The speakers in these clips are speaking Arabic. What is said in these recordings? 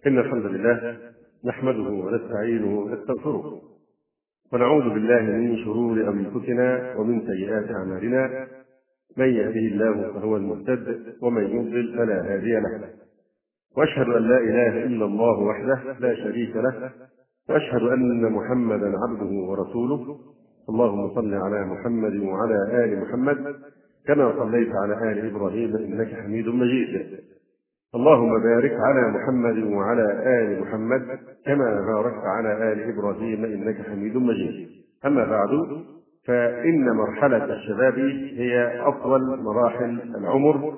إن الحمد لله نحمده ونستعينه ونستغفره ونعوذ بالله من شرور أنفسنا ومن سيئات أعمالنا. من يهده الله فهو المهتد ومن يضلل فلا هادي له. وأشهد أن لا إله إلا الله وحده لا شريك له، وأشهد أن محمدا عبده ورسوله. اللهم صل على محمد وعلى آل محمد كما صليت على آل إبراهيم إنك حميد مجيد. اللهم بارك على محمد وعلى آل محمد كما باركت على آل إبراهيم إنك حميد مجيد. أما بعد، فإن مرحلة الشباب هي أفضل مراحل العمر،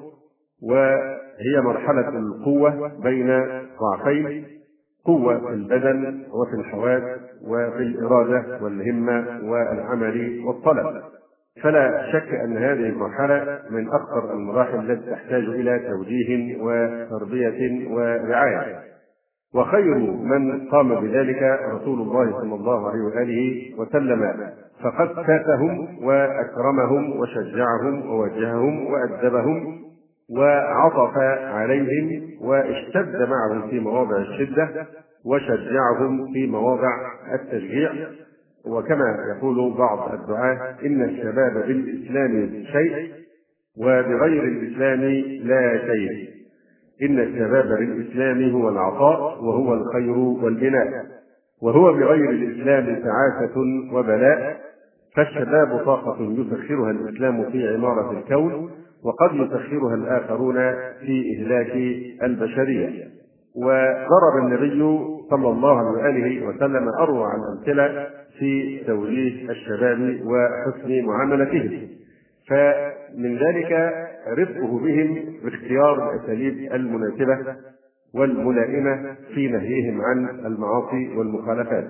وهي مرحلة القوة بين ضعفين: قوة في البدن وفي الحواس وفي الإرادة والهمة والعمل والطلب. فلا شك أن هذه المرحلة من أخطر المراحل التي تحتاج إلى توجيه وتربية ورعاية، وخير من قام بذلك رسول الله صلى الله عليه وآله وسلم، فقد ساتهم وأكرمهم وشجعهم ووجههم وأدبهم وعطف عليهم واشتد معهم في مواضع الشدة وشجعهم في مواضع التشجيع. وكما يقول بعض الدعاة: إن الشباب بالإسلام شيء وبغير الإسلام لا شيء. إن الشباب بالإسلام هو العطاء وهو الخير والبناء، وهو بغير الإسلام تعاسة وبلاء. فالشباب طاقة يسخرها الإسلام في عمارة الكون، وقد يسخرها الآخرون في إهلاك البشرية. وضرب النبي صلى الله عليه وسلم أروع الأمثلة في توجيه الشباب وحسن معاملتهم، فمن ذلك رفقه بهم باختيار الأساليب المناسبة والملائمة في نهيهم عن المعاصي والمخالفات.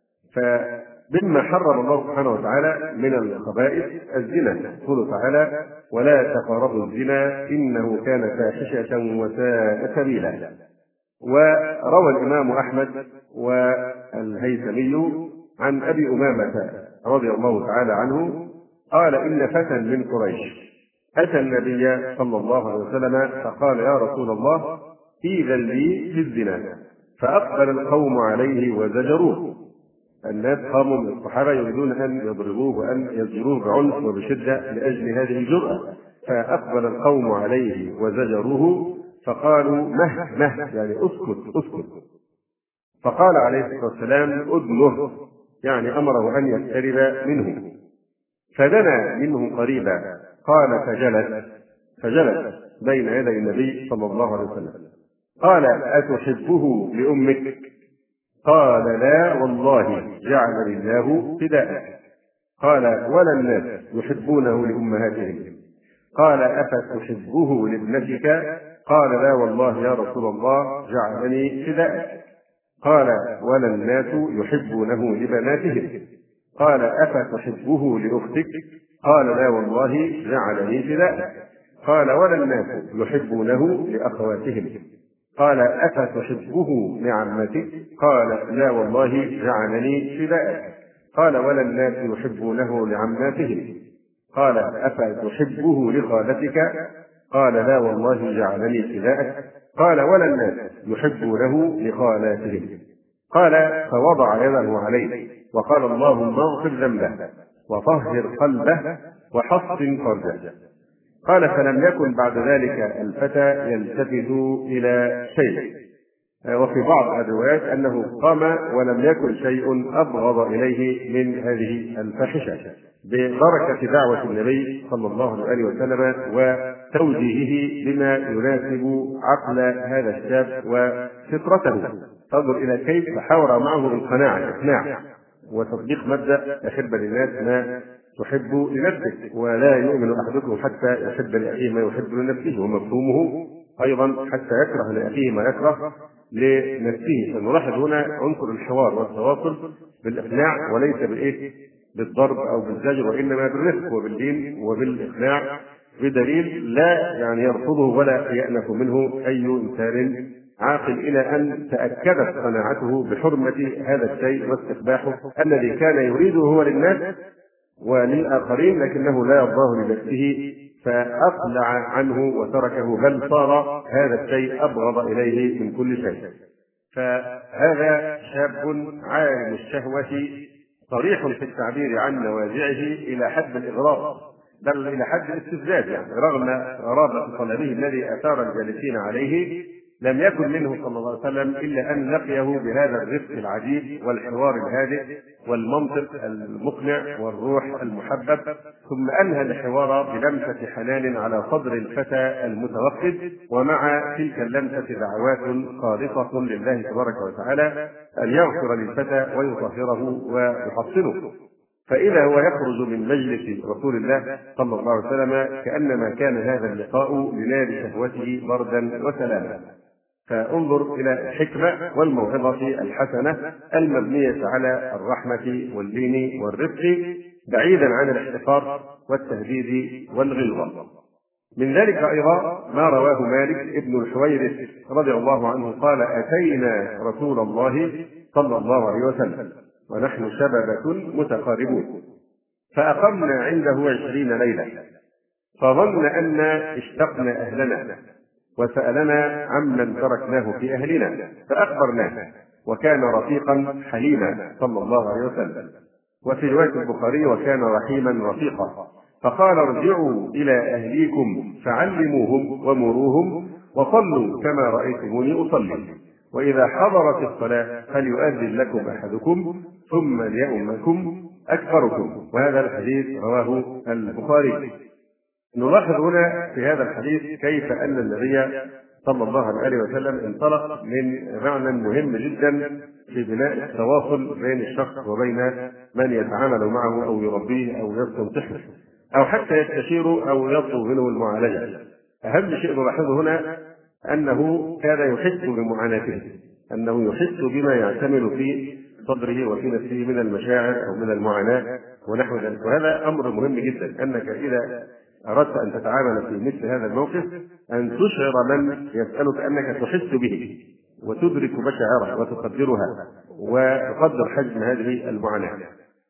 فمما حرم الله سبحانه وتعالى من الخبائث الزنا، يقول تعالى: ولا تقربوا الزنا إنه كان فاحشة وساء سبيلا. وروى الإمام أحمد والهيثمي عن أبي أمامة رضي الله تعالى عنه قال: إن فتى من قريش أتى النبي صلى الله عليه وسلم فقال: يا رسول الله، إذن لي في الزنا. فأقبل القوم عليه وزجروه. الناس قاموا من الصحابة يريدون أن يضربوه وأن يزجروه بعنف وبشدة لأجل هذه الجرأة، فأقبل القوم عليه وزجروه فقالوا: مه يعني اسكت. فقال عليه الصلاة والسلام: أدنه، يعني أمره أن يقترب منه. فدنا منه قريبا، قال فجلس بين يدي النبي صلى الله عليه وسلم. قال: أتحبه لأمك؟ قال: لا والله، جعلني الله فداءك. قال: ولا الناس يحبونه لأمهاتهم؟ قال: أفتحبه لابنتك؟ قال: لا والله يا رسول الله، جعلني فداءك. قال: ولا الناس يحبونه لبناتهم؟ قال: أفتحبه لأختك؟ قال: لا والله، جعلني فداءك. قال: ولا الناس يحبونه لأخواتهم؟ قال: أفتحبه لعمتك؟ قال: لا والله، جعلني فداءك. قال: ولا الناس يحبونه لعماتهم؟ قال: أفتحبه لخالتك؟ قال: لا والله، جعلني فداءك. قال: ولا الناس يحبونه لخالاتهم؟ قال: فوضع يده عليه وقال: اللهم اغفر ذنبه وطهر قلبه وحصن فرجه. قال: فلم يكن بعد ذلك الفتى يلتفت إلى شيء. وفي بعض الروايات أنه قام ولم يكن شيء أبغض إليه من هذه الفاحشة، ببركة دعوة النبي صلى الله عليه وسلم وتوجيهه بما يناسب عقل هذا الشاب وفطرته. تنظر إلى كيف حاور معه الإقناع وتطبيق مبدأ: أحب للناس ما تحب لنفسك، ولا يؤمن أحدكم حتى يحب لأخيه ما يحب لنفسه، ومفهومه أيضا حتى يكره لأخيه ما يكره لنفسه. فنلاحظ هنا عنصر الحوار والتواصل بالإقناع، وليس بالضرب أو بالزجر، وإنما بالرفق وباللين وبالإقناع، بدليل لا يعني يرفضه ولا يأنف منه أي إنسان عاقل، إلى أن تأكدت قناعته بحرمة هذا الشيء واستقباحه الذي كان يريده هو للناس وللآخرين، لكنه لا يرضاه لنفسه، فأقلع عنه وتركه، بل صار هذا الشيء أبغض إليه من كل شيء. فهذا شاب عالم الشهوة صريح في التعبير عن نوازعه إلى حد الإغراء، بل إلى حد الاستفزاز، يعني رغم غرابة طلبه الذي أثار الجالسين عليه لم يكن منه صلى الله عليه وسلم إلا أن لقيه بهذا الرفق العجيب والحوار الهادئ والمنطق المقنع والروح المحبب، ثم أنهى الحوار بلمسة حنان على صدر الفتى المتوقد، ومع تلك اللمسة دعوات خالصة لله تبارك وتعالى أن يغفر للفتى ويطهره ويحصنه. فإذا هو يخرج من مجلس رسول الله صلى الله عليه وسلم كأنما كان هذا اللقاء لنار شهوته بردا وسلاما. فانظر إلى الحكمة والموعظة الحسنة المبنية على الرحمة واللين والرفق بعيدا عن الاحتقار والتهديد والغلظة. من ذلك أيضا ما رواه مالك ابن الحويرث رضي الله عنه قال: أتينا رسول الله صلى الله عليه وسلم ونحن شبابة متقاربون، فأقمنا عنده 20 ليلة، فظن أن اشتقنا أهلنا وسألنا عمن تركناه في أهلنا فأخبرناه، وكان رفيقا حليما صلى الله عليه وسلم. وفي رواية البخاري: وكان رحيما رفيقا. فقال: ارجعوا إلى أهليكم فعلموهم ومروهم وصلوا كما رأيتموني أصلي، وإذا حضرت الصلاة فليؤذن لكم أحدكم ثم ليؤمكم أكبركم. وهذا الحديث رواه البخاري. نلاحظ هنا في هذا الحديث كيف أن النبي صلى الله عليه وسلم انطلق من معنى مهم جدا في بناء التواصل بين الشخص وبين من يتعامل معه أو يربيه أو يستنصحه أو حتى يستشير أو يطلب منه المعالجة. أهم شيء نلاحظه هنا أنه كان يحس بمعاناته، أنه يحس بما يعتمل في صدره وفي نفسه من المشاعر أو من المعاناة ونحو ذلك. وهذا أمر مهم جدا، أنك إذا أردت أن تتعامل في مثل هذا الموقف أن تشعر من يسألك أنك تحس به وتدرك مشاعره وتقدرها وتقدر حجم هذه المعاناة.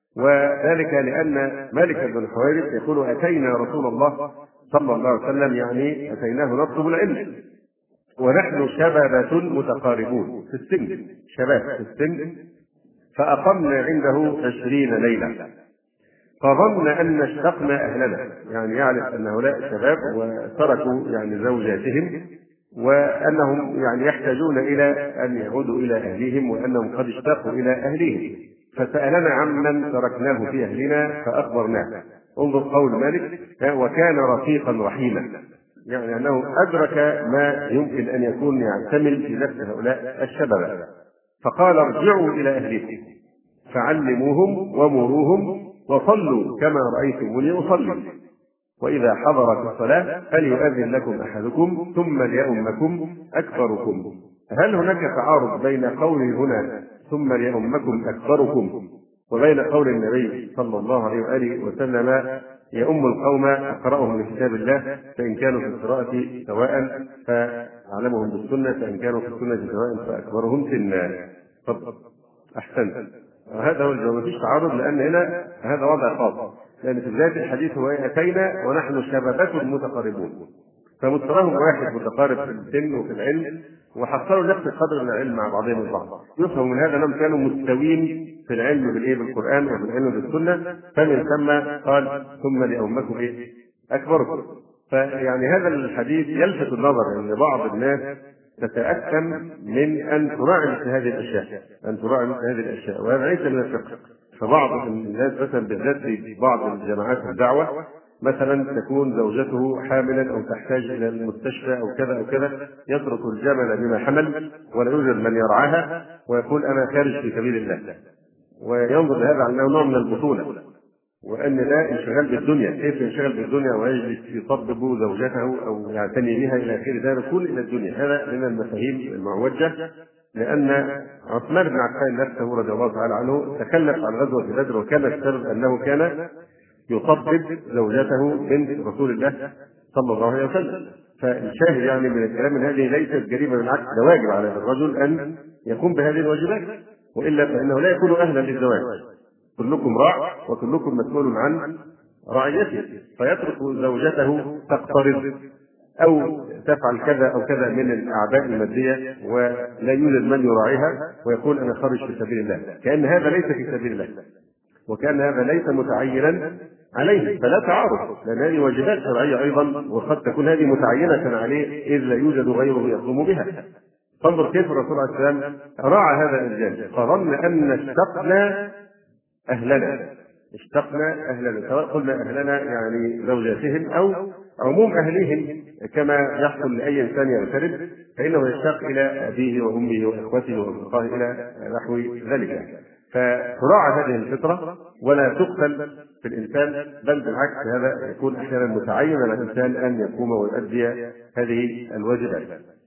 وذلك لأن مالك بن الحويرث يقول: أتينا رسول الله صلى الله عليه وسلم، يعني أتيناه نطلب العلم، ونحن شبابة متقاربون في السن، شباب في السن، فأقمنا عنده 20 ليلة، فظن أن اشتقنا أهلنا، يعني يعرف أن هؤلاء شباب وتركوا يعني زوجاتهم وأنهم يعني يحتاجون إلى أن يعودوا إلى أهليهم وأنهم قد اشتاقوا إلى أهليهم، فسألنا عمن تركناه في أهلنا فأخبرناه. انظر قول مالك: وكان رفيقا رحيما، يعني أنه أدرك ما يمكن أن يكون يعتمل في نفس هؤلاء الشباب. فقال: ارجعوا إلى أهلكم فعلموهم ومروهم وصلوا كما رأيتموني أصلي، وإذا حضرت الصلاة فليؤذن لكم أحدكم ثم ليؤمكم أكبركم. هل هناك تعارض بين قوله هنا ثم ليؤمكم أكبركم وبين قول النبي صلى الله عليه وآله وسلم: يؤم القوم أقرأهم لكتاب الله فإن كانوا في القراءة سواء فأعلمهم بالسنة فإن كانوا في السنة سواء فأكبرهم سنا؟ أحسنت. هذا هو الجواب، مفيش تعارض، لأن هنا هذا وضع خاص، لأن في بداية الحديث هو: أتينا ونحن شبابة متقاربون، فمستواهم واحد، متقارب في السن وفي العلم، وحصلوا نفس القدر من العلم مع بعضهم البعض. يفهم من هذا أنهم كانوا مستوين في العلم بالقرآن وبالعلم بالسنة، فمن ثم قال: ثم لأمكم أكبركم. فيعني هذا الحديث يلفت النظر أن بعض الناس تتأثم من أن تراعي مثل هذه الأشياء، وهذا ليس من الفقه. فبعض الناس مثلا بالذات في بعض الجماعات الدعوة مثلا تكون زوجته حاملا أو تحتاج إلى المستشفى أو كذا أو كذا، يترك الجمل بما حمل ولا يوجد من يرعاها ويقول: أنا خارج في سبيل الله، وينظر لهذا على أنه نوع من البطولة، وأن ده انشغال بالدنيا. كيف ينشغل بالدنيا ويجلس يطبب زوجته أو يعتني بها إلى آخره؟ ده كل إلى الدنيا. هذا من المفاهيم المعوجة، لأن عثمان بن عفان نفسه رضي الله تعالى عنه تكلف عن غزوة بدر، وكان السبب أنه كان يطبب زوجته بنت رسول الله صلى الله عليه وسلم. فالشاهد يعني من الكلام من هذه ليست جريمة، بالعكس ده واجب على الرجل أن يقوم بهذه الواجبات، وإلا فإنه لا يكون أهلا للزواج. كلكم راع وكلكم مسؤول عن رعيته، فيترك زوجته تقترض أو تفعل كذا أو كذا من الأعباء المادية ولا يوجد من يراعيها، ويقول أنا خارج في سبيل الله، كأن هذا ليس في سبيل الله، وكان هذا ليس متعينا عليه، فلا تعارض، لأن هذه واجبات شرعية أيضا، وقد تكون هذه متعينة عليه إذ لا يوجد غيره يقوم بها. فانظر كيف الرسول عليه السلام راعى هذا الجانب، فظن أن اشتقنا أهلنا، سواء قلنا أهلنا يعني زوجاتهم أو عموم أهلهم، كما يحصل لأي إنسان يغترب فإنه يشتاق إلى أبيه وأمه وإخوته وأصدقائه إلى نحو ذلك. فتراعى هذه الفطرة ولا تقتل في الإنسان، بل بالعكس هذا يكون أحيانا متعين على الإنسان أن يقوم ويؤدي هذه الواجبات.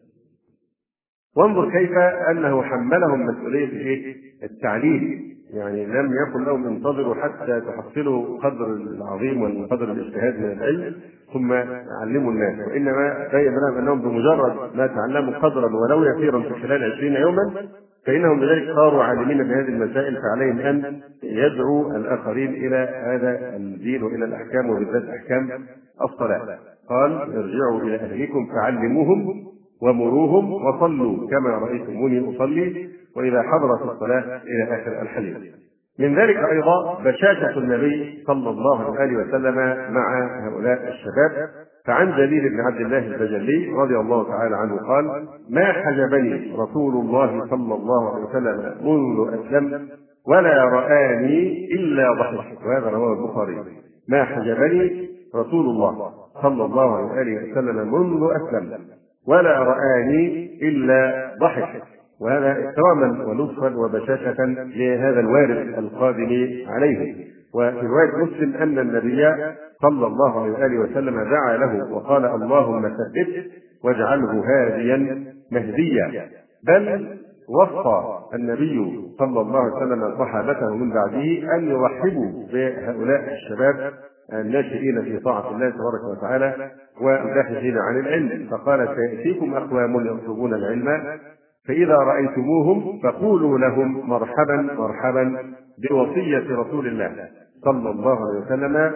وانظر كيف أنه حملهم مسؤولية التعليم، يعني لم يكن لهم انتظروا حتى تحصلوا قدر العظيم والقدر الاجتهاد من العلم ثم علموا الناس، وإنما بين لهم أنهم بمجرد ما تعلموا قدرا ولو يسيرا في خلال 20 يوما فإنهم بذلك صاروا عالمين بهذه المسائل، فعليهم أن يدعوا الآخرين إلى هذا الدين وإلى الأحكام، وبالذات أحكام الصلاة. قال ارجعوا إلى أهلكم فعلموهم ومروهم وصلوا كما رأيتموني أصلي وإذا حضرت الصلاة إلى آخر الحديث. من ذلك أيضا بشاشة النبي صلى الله عليه وسلم مع هؤلاء الشباب، فعن جرير بن عبد الله البجلي رضي الله تعالى عنه قال: ما حجبني رسول الله صلى الله عليه وسلم منذ أسلم ولا رآني إلا ضحك، وهذا رواه البخاري. ما حجبني رسول الله صلى الله عليه وسلم منذ أسلم ولا رآني إلا ضحك، وهذا إكراما ولطفا وبشاشة لهذا الوارث القادم عليه. وفي رواية مسلم أن النبي صلى الله عليه وسلم دعا له وقال: اللهم ثبته واجعله هاديا مهديا. بل وصى النبي صلى الله عليه وسلم صحابته من بعده أن يرحبوا بهؤلاء الشباب الناشئين في طاعة الله تبارك وتعالى والباحثين عن العلم، فقال: سيأتيكم أقوام يطلبون العلم فإذا رأيتموهم فقولوا لهم مرحبا مرحبا بوصية رسول الله صلى الله عليه وسلم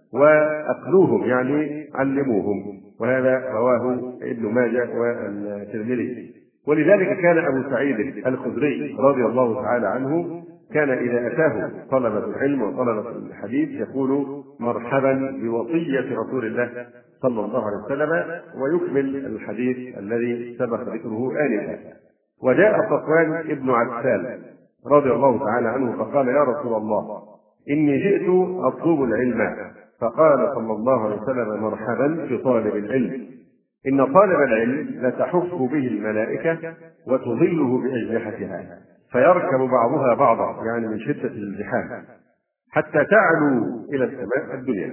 وأقلوهم، يعني علموهم. وهذا رواه ابن ماجه والترمذي. ولذلك كان أبو سعيد الخدري رضي الله تعالى عنه كان إذا أتاه طلبة العلم وطلبة الحديث يقول: مرحبا بوصية رسول الله صلى الله عليه وسلم، ويكمل الحديث الذي سبق ذكره آنفا. وجاء صفوان ابن عسال رضي الله تعالى عنه فقال: يا رسول الله، إني جئت أطلب العلم. فقال صلى الله عليه وسلم: مرحبا بطالب العلم، إن طالب العلم لتحف به الملائكة وتظله بأجنحتها فيركب بعضها بعضا، يعني من شدة الازدحام، حتى تعلو إلى السماء الدنيا.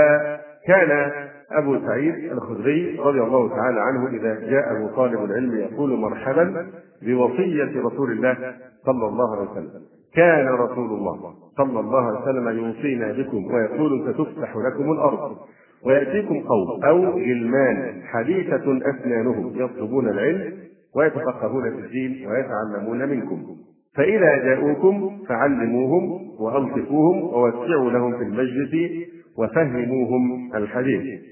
وكان أبو سعيد الخدري رضي الله تعالى عنه إذا جاءه طالب العلم يقول: مرحبا بوصية رسول الله صلى الله عليه وسلم. كان رسول الله صلى الله عليه وسلم يوصينا بكم ويقول: ستفتح لكم الأرض ويأتيكم قوم أو غلمان حديثة أسنانهم يطلبون العلم ويتفقهون في الدين ويتعلمون منكم، فإذا جاءوكم فعلموهم وألطفوهم ووسعوا لهم في المجلس وفهموهم الحديث.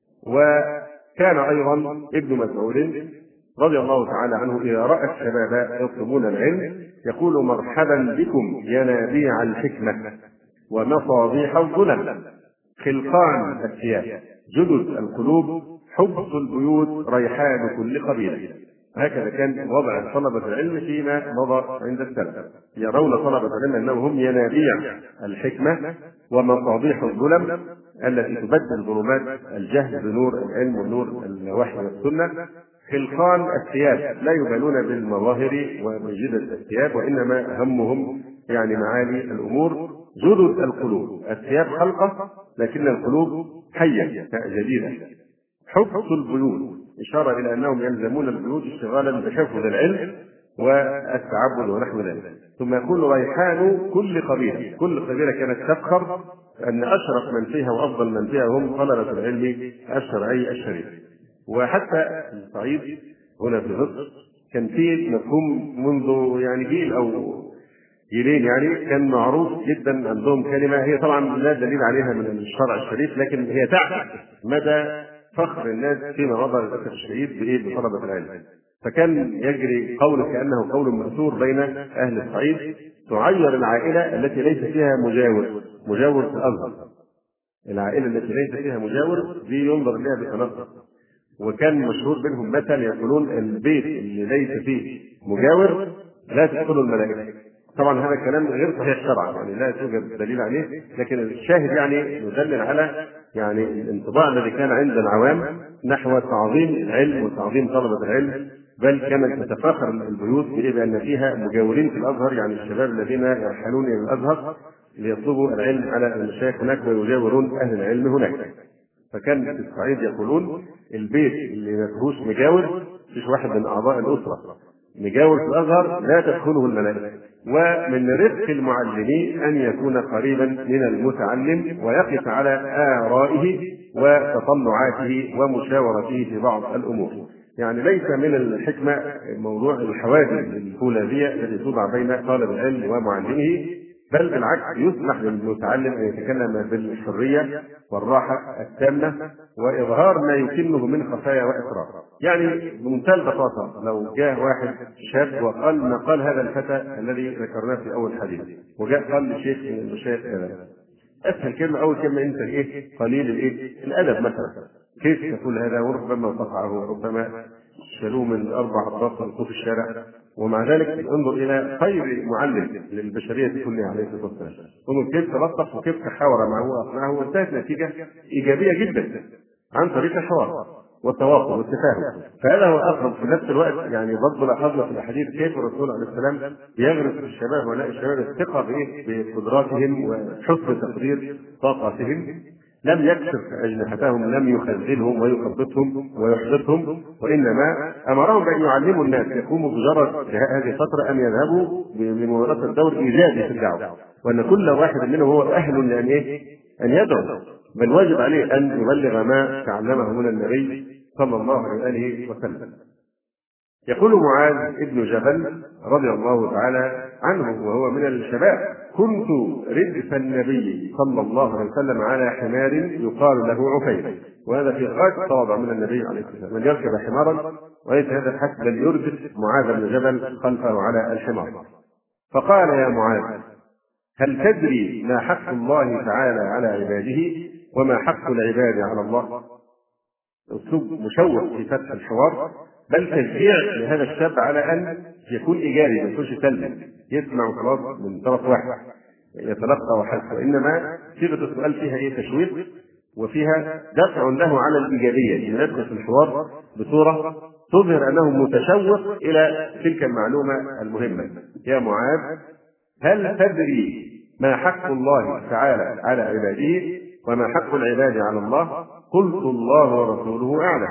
وكان أيضا ابن مسعود رضي الله تعالى عنه إذا رأى الشباب يطلبون العلم يقول: مرحبا بكم ينابيع الحكمة ومصابيح الظلم، خلقان الثياب، جدد القلوب، حبس البيوت، ريحان كل قبيلة. هكذا كان وضع طلبة العلم فيما مضى عند السلف، يرون طلبة العلم أنهم هم ينابيع الحكمة ومصابيح الظلم التي تبدل ظلمات الجهل بنور العلم ونور الوحي والسنة، خلقان الثياب، لا يبالون بالمظاهر وبجدد الثياب، وإنما همهم يعني معالي الأمور، جدد القلوب، الثياب خلقة لكن القلوب حية جديدة، حبس البيوت، إشارة إلى أنهم يلزمون البيوت اشتغالا بحفظ العلم والتعبد ونحو ذلك. ثم يقول: ريحان كل قبيلة، كل قبيلة كانت تفخر أن أشرف من فيها وأفضل من فيها هم طلبة العلم الشرعي الشريف. وحتى الصعيد هنا في مصر كان فيه مفهوم منذ يعني جيل أو جيلين، يعني كان معروف جدا عندهم كلمة هي طبعا لا دليل عليها من الشرع الشريف، لكن هي تعكس مدى فخر الناس فيما مضى للاسف الشديد بطلبه العلم. فكان يجري قول كانه قول مأثور بين اهل الصعيد: تعير العائله التي ليس فيها مجاور في الازهر. العائله التي ليس فيها مجاور دي ينظر اليها بتنظر. وكان مشهور بينهم مثل يقولون: البيت اللي ليس فيه مجاور لا تدخله الملائكه. طبعا هذا الكلام غير صحيح شرعا، يعني لا توجد دليل عليه، لكن الشاهد يعني يدلل على يعني الانطباع الذي كان عند العوام نحو تعظيم العلم وتعظيم طلبه العلم. بل كانت تتفاخر البيوت بان فيها مجاورين في الازهر، يعني الشباب الذين يرحلون الى الازهر ليطلبوا العلم على المشايخ هناك ويجاورون اهل العلم هناك. فكان في الصعيد يقولون: البيت اللي ما فيهوش مجاور، مفيش واحد من اعضاء الاسره مجاور في الازهر، لا تدخله الملائكه. ومن رزق المعلم ان يكون قريبا من المتعلم ويقف على آرائه وتطلعاته ومشاورته في بعض الامور. يعني ليس من الحكمه موضوع الحواجز الفولاذيه التي توضع بين طالب العلم ومعلمه، بل بالعكس يسمح للمتعلم ان يتكلم بالحريه والراحه التامه واظهار ما يكنه من خفايا واسرار. يعني بمنتهى البساطه لو جاء واحد شاب وقال ما قال هذا الفتى الذي ذكرناه في اول حديث، وجاء قال لشيخ من المشايخ كذا، اسهل كلمه اول كلمه: انت قليل الادب مثلا. كيف تقول هذا؟ وربما قطعه وربما شالوه من 4 أطراف في الشارع. ومع ذلك انظر الى خير معلم للبشريه كلها عليه الصلاه والسلام، انظر كيف تلطف وكيف تحاور معه واقنعه، وانتهت نتيجه ايجابيه جدا عن طريق الحوار والتواصل والتفاهم. فهذا هو اقرب. في نفس الوقت يعني برضه لاحظنا في الاحاديث كيف الرسول عليه السلام بيغرس في الشباب ولاء الشباب الثقه بقدراتهم وحسن تقدير طاقاتهم. لم يكسر أجنحتهم، لم يخذلهم ويخبطهم ويحبطهم، وإنما أمرهم بأن يعلموا الناس، يقوموا بمجرد هذه الفترة أن يذهبوا بممارسة دور إيجابي في الدعوة، وأن كل واحد منهم هو أهل لأن أن يدعو، بل واجب عليه أن يبلغ ما تعلمه من النبي صلى الله عليه وسلم. يقول معاذ ابن جبل رضي الله تعالى عنه وهو من الشباب: كنت ردف النبي صلى الله عليه وسلم على حمار يقال له عفير. وهذا في غاية التواضع من النبي عليه الصلاة والسلام، من يركب حمارا، وليس هذا الحسب بل يردف معاذ بن جبل خلفه على الحمار. فقال: يا معاذ، هل تدري ما حق الله تعالى على عباده وما حق العباد على الله؟ اسلوب مشوق في فتح الحوار، بل تشجيع لهذا الشاب على ان يكون ايجابي ما يكونش سلبي، يسمع خلاص من طرف واحد يتلقى وحسب، وانما صيغه السؤال فيها تشويق وفيها دفع له على الايجابيه، ان يدخل في الحوار بصوره تظهر انه متشوق الى تلك المعلومه المهمه. يا معاذ، هل تدري ما حق الله تعالى على عباده وما حق العباد على الله؟ قلت: الله ورسوله اعلم.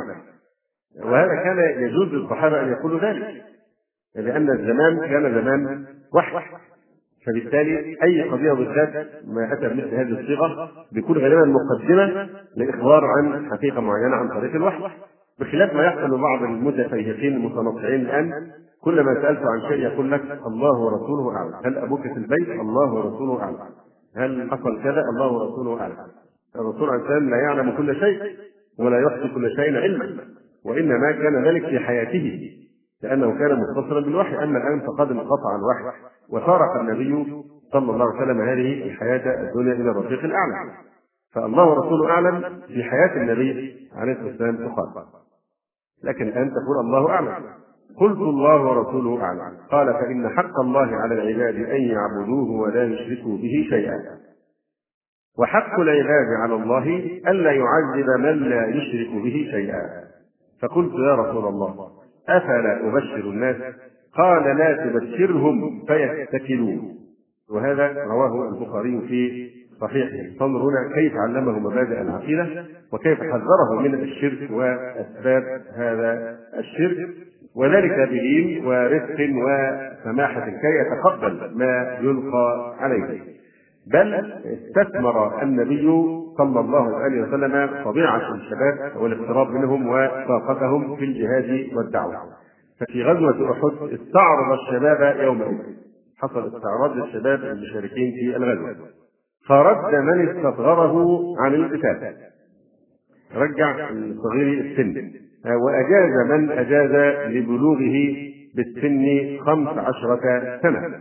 وهذا كان يجوز للصحابه ان يقولوا ذلك، لان الزمان كان زمان وحي، فبالتالي اي قضيه بالذات ما اتى بمثل هذه الصيغه بيكون غالبا مقدمه لاخبار عن حقيقه معينه عن طريق الوحي، بخلاف ما يحصل لبعض المتفيهقين المتنطعين الان. كلما سالته عن شيء يقول لك: الله ورسوله اعلم. هل ابوك في البيت؟ الله ورسوله اعلم. هل حصل كذا؟ الله ورسوله اعلم. الرسول عليه السلام لا يعلم كل شيء ولا يحصي كل شيء علما، وانما كان ذلك في حياته لانه كان متصلا بالوحي. اما الان فقد انقطع الوحي وفارق النبي صلى الله عليه وسلم هذه الحياه الدنيا الى الرفيق الاعلى. فالله ورسوله اعلم في حياه النبي عليه الصلاه والسلام تقال، لكن الان تقول الله اعلم. قلت: الله ورسوله اعلم. قال: فان حق الله على العباد ان يعبدوه ولا يشركوا به شيئا، وحق العباد على الله الا يعذب من لا يشرك به شيئا. فقلت: يا رسول الله، افلا ابشر الناس؟ قال: لا تبشرهم فيتكلوا. وهذا رواه البخاري في صحيحه. فانظر هنا كيف علمه مبادئ العقيده وكيف حذره من الشرك واسباب هذا الشرك، وذلك بلين ورفق وسماحه كي يتقبل ما يلقى عليه. بل استثمر النبي صلى الله عليه وسلم طبيعه الشباب والاقتراب منهم وطاقتهم في الجهاد والدعوه. ففي غزوه احد استعرض الشباب يومئذ، حصل استعراض للشباب المشاركين في الغزوه، فرد من استصغره عن القتال. رجع صغير السن، وأجاز من أجاز لبلوغه بالسن 15 سنة.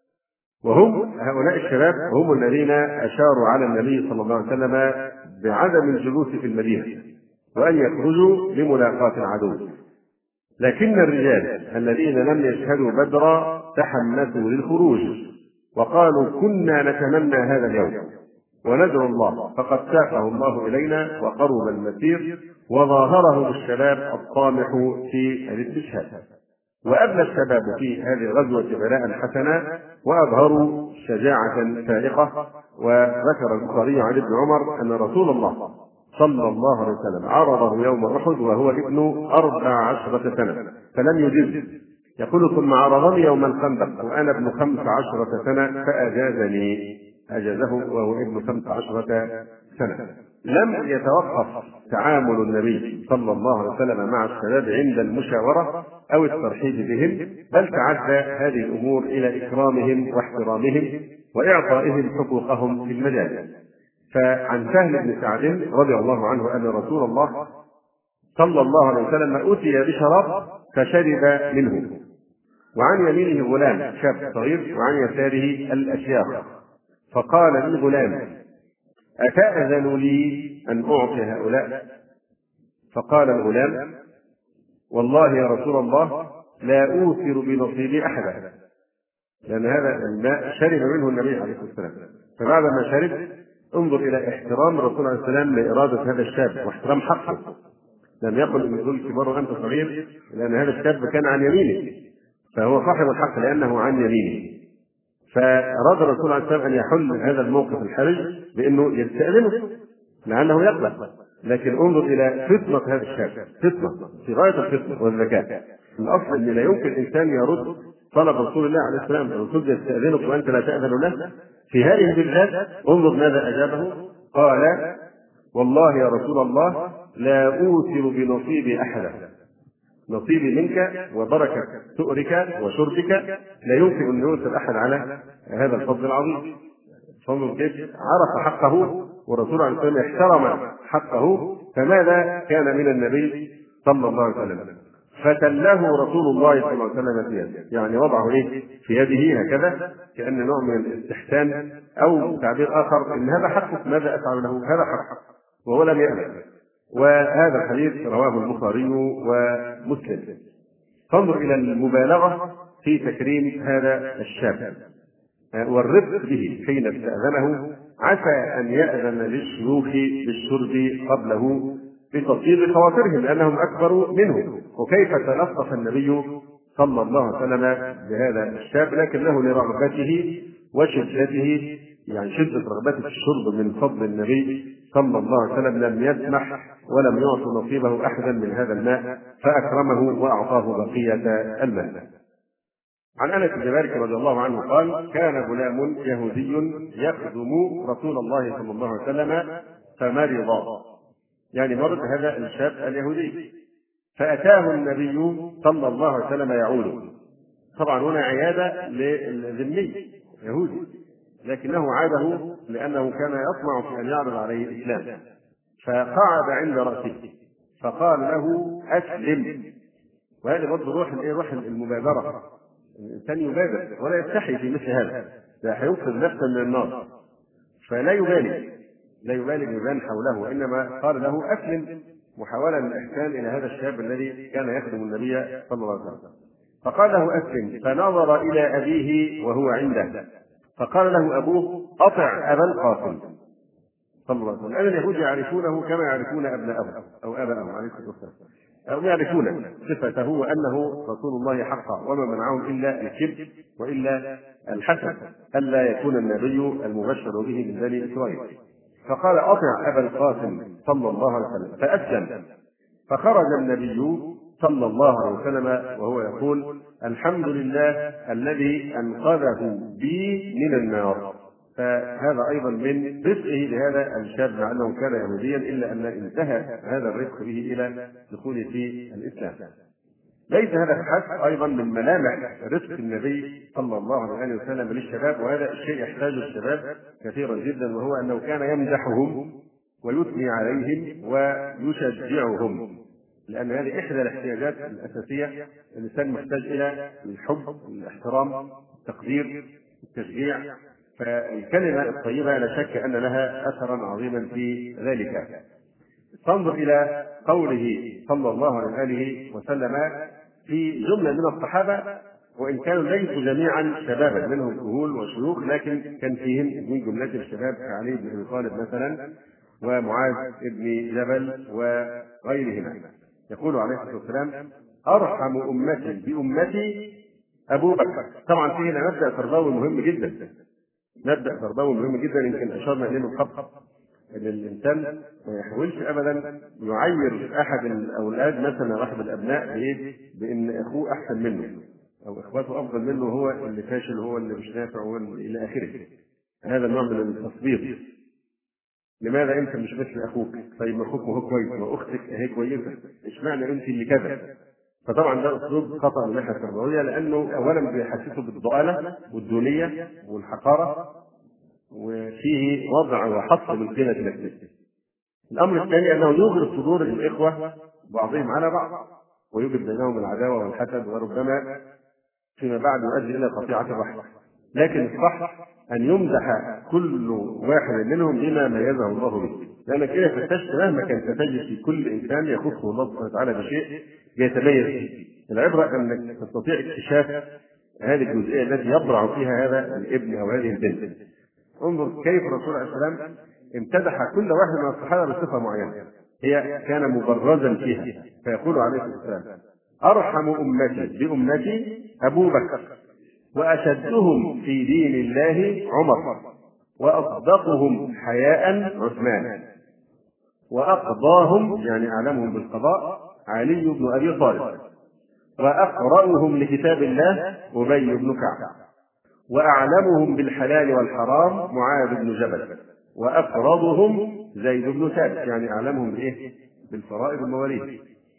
وهم هؤلاء الشباب هم الذين أشاروا على النبي صلى الله عليه وسلم بعدم الجلوس في المدينة وأن يخرجوا لملاقاة العدو. لكن الرجال الذين لم يشهدوا بدرا تحمسوا للخروج وقالوا كنا نتمنى هذا اليوم وندعو الله، فقد ساقه الله إلينا وقرب المسير وظاهره الشباب الطامح في الاستشهاد. وأبلى الشباب في هذه الغزوة بلاء حسنا وأظهروا شجاعة فائقة. وذكر البخاري عن ابن عمر أن رسول الله صلى الله عليه وسلم عرضه يوم أحد وهو ابن 14 سنة فلم يجب، يقول ثم عرضني يوم الخندق وأنا ابن 15 سنة فأجازني، أجازه وهو ابن 15 سنة. لم يتوقف تعامل النبي صلى الله عليه وسلم مع الشباب عند المشاورة أو الترحيب بهم، بل تعدى هذه الأمور إلى إكرامهم واحترامهم وإعطائهم حقوقهم في المجال. فعن سهل بن سعد رضي الله عنه أن رسول الله صلى الله عليه وسلم أتي بشراب فشرب منه، وعن يمينه غلام شاب صغير وعن يساره الأشياخ، فقال للغلام أتأذن لي أن أعطي هؤلاء؟ فقال الغلام والله يا رسول الله لا أوثر بنصيبي أحدا، لأن هذا الماء شرب منه النبي عليه الصلاة والسلام. فبعد ما شرب انظر إلى احترام الرسول عليه السلام لإرادة هذا الشاب واحترام حقه، لم يقل إن دول كبار وأنت صغير، لأن هذا الشاب كان عن يمينه فهو صاحب الحق لأنه عن يمينه. فأراد الرسول عليه السلام أن يحل هذا الموقف الحرج بأنه يستأذنه لعله يقبل، لكن انظر إلى فطنة هذا الشاب، فطنة في غاية الفطنة والذكاء. الأصل أن لا يمكن إنسان يرد طلب رسول الله عليه السلام، الرسول يستأذنك وأنت لا تأذن له. في هذه بالذات انظر ماذا أجابه، قال والله يا رسول الله لا أوثر بنصيبي أحدا، نصيبي منك وبركة سؤرك وشربك لا يمكن أن يؤثر أحد على هذا الفضل العظيم. فانظر كيف عرف حقه والرسول عليه الصلاة والسلام احترم حقه. فماذا كان من النبي صلى الله عليه وسلم؟ فتله رسول الله صلى الله عليه وسلم في يده، يعني وضعه في يده هكذا كأن نوع من الاستحسان أو تعبير آخر إن هذا حقك ماذا أفعل له، هذا حقك، وهو لم يأذن. وهذا الحديث رواه البخاري ومسلم. فانظر إلى المبالغة في تكريم هذا الشاب والرفق به حين استأذنه، عسى أن يأذن للشيوخ بالشرب قبله بتطيب خواطرهم لأنهم أكبر منه. وكيف تلطف النبي صلى الله عليه وسلم بهذا الشاب، لكنه لرغبته وشدته، يعني شدة رغبته في الشرب من فضل النبي صلى الله عليه وسلم لم يسمح ولم يعط نصيبه أحدا من هذا الماء فأكرمه وأعطاه بقية الماء. عن أنس بن مالك رضي الله عنه قال كان غلام يهودي يخدم رسول الله صلى الله عليه وسلم فمرض، يعني مرض هذا الشاب اليهودي، فأتاه النبي صلى الله عليه وسلم يعوده. طبعا هنا عيادة للذمي يهودي، لكنه عاده لأنه كان يطمع في أن يعرض عليه الإسلام، فقعد عند رأسه فقال له أسلم. وهذه برضه روح المبادرة، الإنسان يبادر ولا يستحي في مثل هذا، لا هينقذ نفسا من النار، فلا يبالي بمن حوله، وإنما قال له أسلم محاولة للإحسان إلى هذا الشاب الذي كان يخدم النبي صلى الله عليه وسلم. فقال له أسلم، فنظر إلى أبيه وهو عنده فقال له أبوه أطع أبا القاسم صلى الله عليه وسلم. الآن اليهود يعرفونه كما يعرفون أبناءهم أو آباءهم عليه الصلاة والسلام، أو يعرفون صفته وأنه رسول الله حقا، وما منعهم إلا الكبر وإلا الحسد ألا يكون النبي المبشر به من بني إسرائيل. فقال أطع أبا القاسم صلى الله عليه وسلم فأسلم. فخرج النبي صلى الله عليه وسلم وهو يقول الحمد لله الذي أنقذه بي من النار. فهذا أيضا من رزقه لهذا الشاب مع أنه كان يهوديا، إلا أن انتهى هذا الرزق به إلى دخوله في الإسلام. ليس هذا الحث أيضا من ملامح رزق النبي صلى الله عليه وسلم للشباب، وهذا الشيء يحتاج الشباب كثيرا جدا، وهو أنه كان يمدحهم ويثني عليهم ويشجعهم، لأن هذه إحدى الاحتياجات الأساسية. الإنسان محتاج إلى الحب، الاحترام، التقدير، التشجيع. فالكلمة الطيبة لا شك أن لها أثرا عظيما في ذلك. تنظر إلى قوله صلى الله عليه وسلم في جملة من الصحابة، وإن كانوا ليسوا جميعا شبابا، منهم كهول وشيوخ، لكن كان فيهم من جملة الشباب كعلي بن أبي طالب مثلا، ومعاذ بن جبل وغيرهما. يقول عليه الصلاة والسلام: أرحم أمتي بأمتي أبو بكر. طبعا فيه مبدأ تربوي مهم جدا، مبدأ تربوي مهم جدا، يمكن أشرنا إليه من قبل، ان الانسان ما يحاولش ابدا يعير احد الاولاد مثلا واحد الابناء بان اخوه احسن منه او اخواته افضل منه، هو اللي فاشل، هو اللي مش نافع، هو الى اخره. هذا النوع من التصوير. لماذا انت مش مثل اخوك؟ طيب ما اخوك هو كويس واختك هي كويسه، اشمعنى انت اللي كذا؟ فطبعا ده اسلوب خطا من الناحيه التربويه، لانه اولا بيحسسه بالضآلة والدونيه والحقاره، وفيه وضع وحط بالقيمة النفسية. الأمر الثاني أنه يغرق صدور الإخوة بعضهم على بعض، ويوجد بينهم العداوة والحسد، وربما فيما بعد يؤدي إلى قطيعة الرحم. لكن الصح أن يمدح كل واحد منهم بما ميزه الله به، لأنك إذا فتشت مهما كان ستجد في كل إنسان يخصه الله سبحانه وتعالى بشيء يتميز فيه. العبرة أنك تستطيع اكتشاف هذه الجزئية التي يبرع فيها هذا الابن أو هذه البنت. انظر كيف الرسول عليه الصلاه والسلام امتدح كل واحد من الصحابه بصفه معينه هي كان مبرزا فيها، فيقول عليه الصلاه والسلام: ارحم امتي بامتي ابو بكر، واشدهم في دين الله عمر، واصدقهم حياء عثمان، واقضاهم يعني اعلمهم بالقضاء علي بن ابي طالب، واقرأهم لكتاب الله ابي بن كعب، وأعلمهم بالحلال والحرام معاذ بن جبل، وأفرضهم زيد بن ثابت، يعني أعلمهم بإيه؟ بالفرائض والمواريث.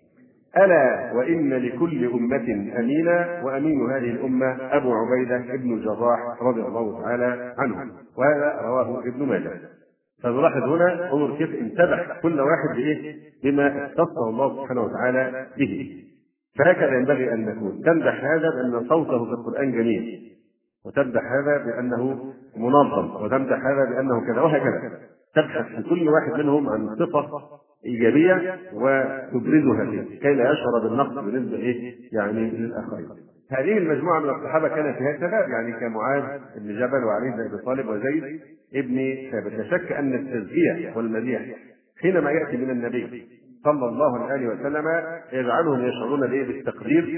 ألا وإن لكل أمة أمينا، وأمين هذه الأمة أبو عبيدة بن الجراح رضي الله تعالى عنه، وهذا رواه ابن ماجه. فنلاحظ هنا انظر كيف امتدح كل واحد بإيه؟ بما اختصه الله سبحانه وتعالى به. فهكذا ينبغي أن نكون، تمدح هذا بأن صوته في القرآن جميل، وتمدح هذا بأنه منظم، وتمدح هذا بأنه كذا، وهكذا تبحث في كل واحد منهم عن صفة إيجابية وتبرزها فيه كي لا يشعر بالنقص بالنسبة يعني للآخرين. هذه المجموعة من الصحابة كان فيها شباب، يعني كمعاذ بن جبل وعلي بن أبي طالب وزيد ابن ثابت. لا شك أن التزكية والمديح حينما يأتي من النبي صلى الله عليه وسلم يجعلهم يشعرون بالتقدير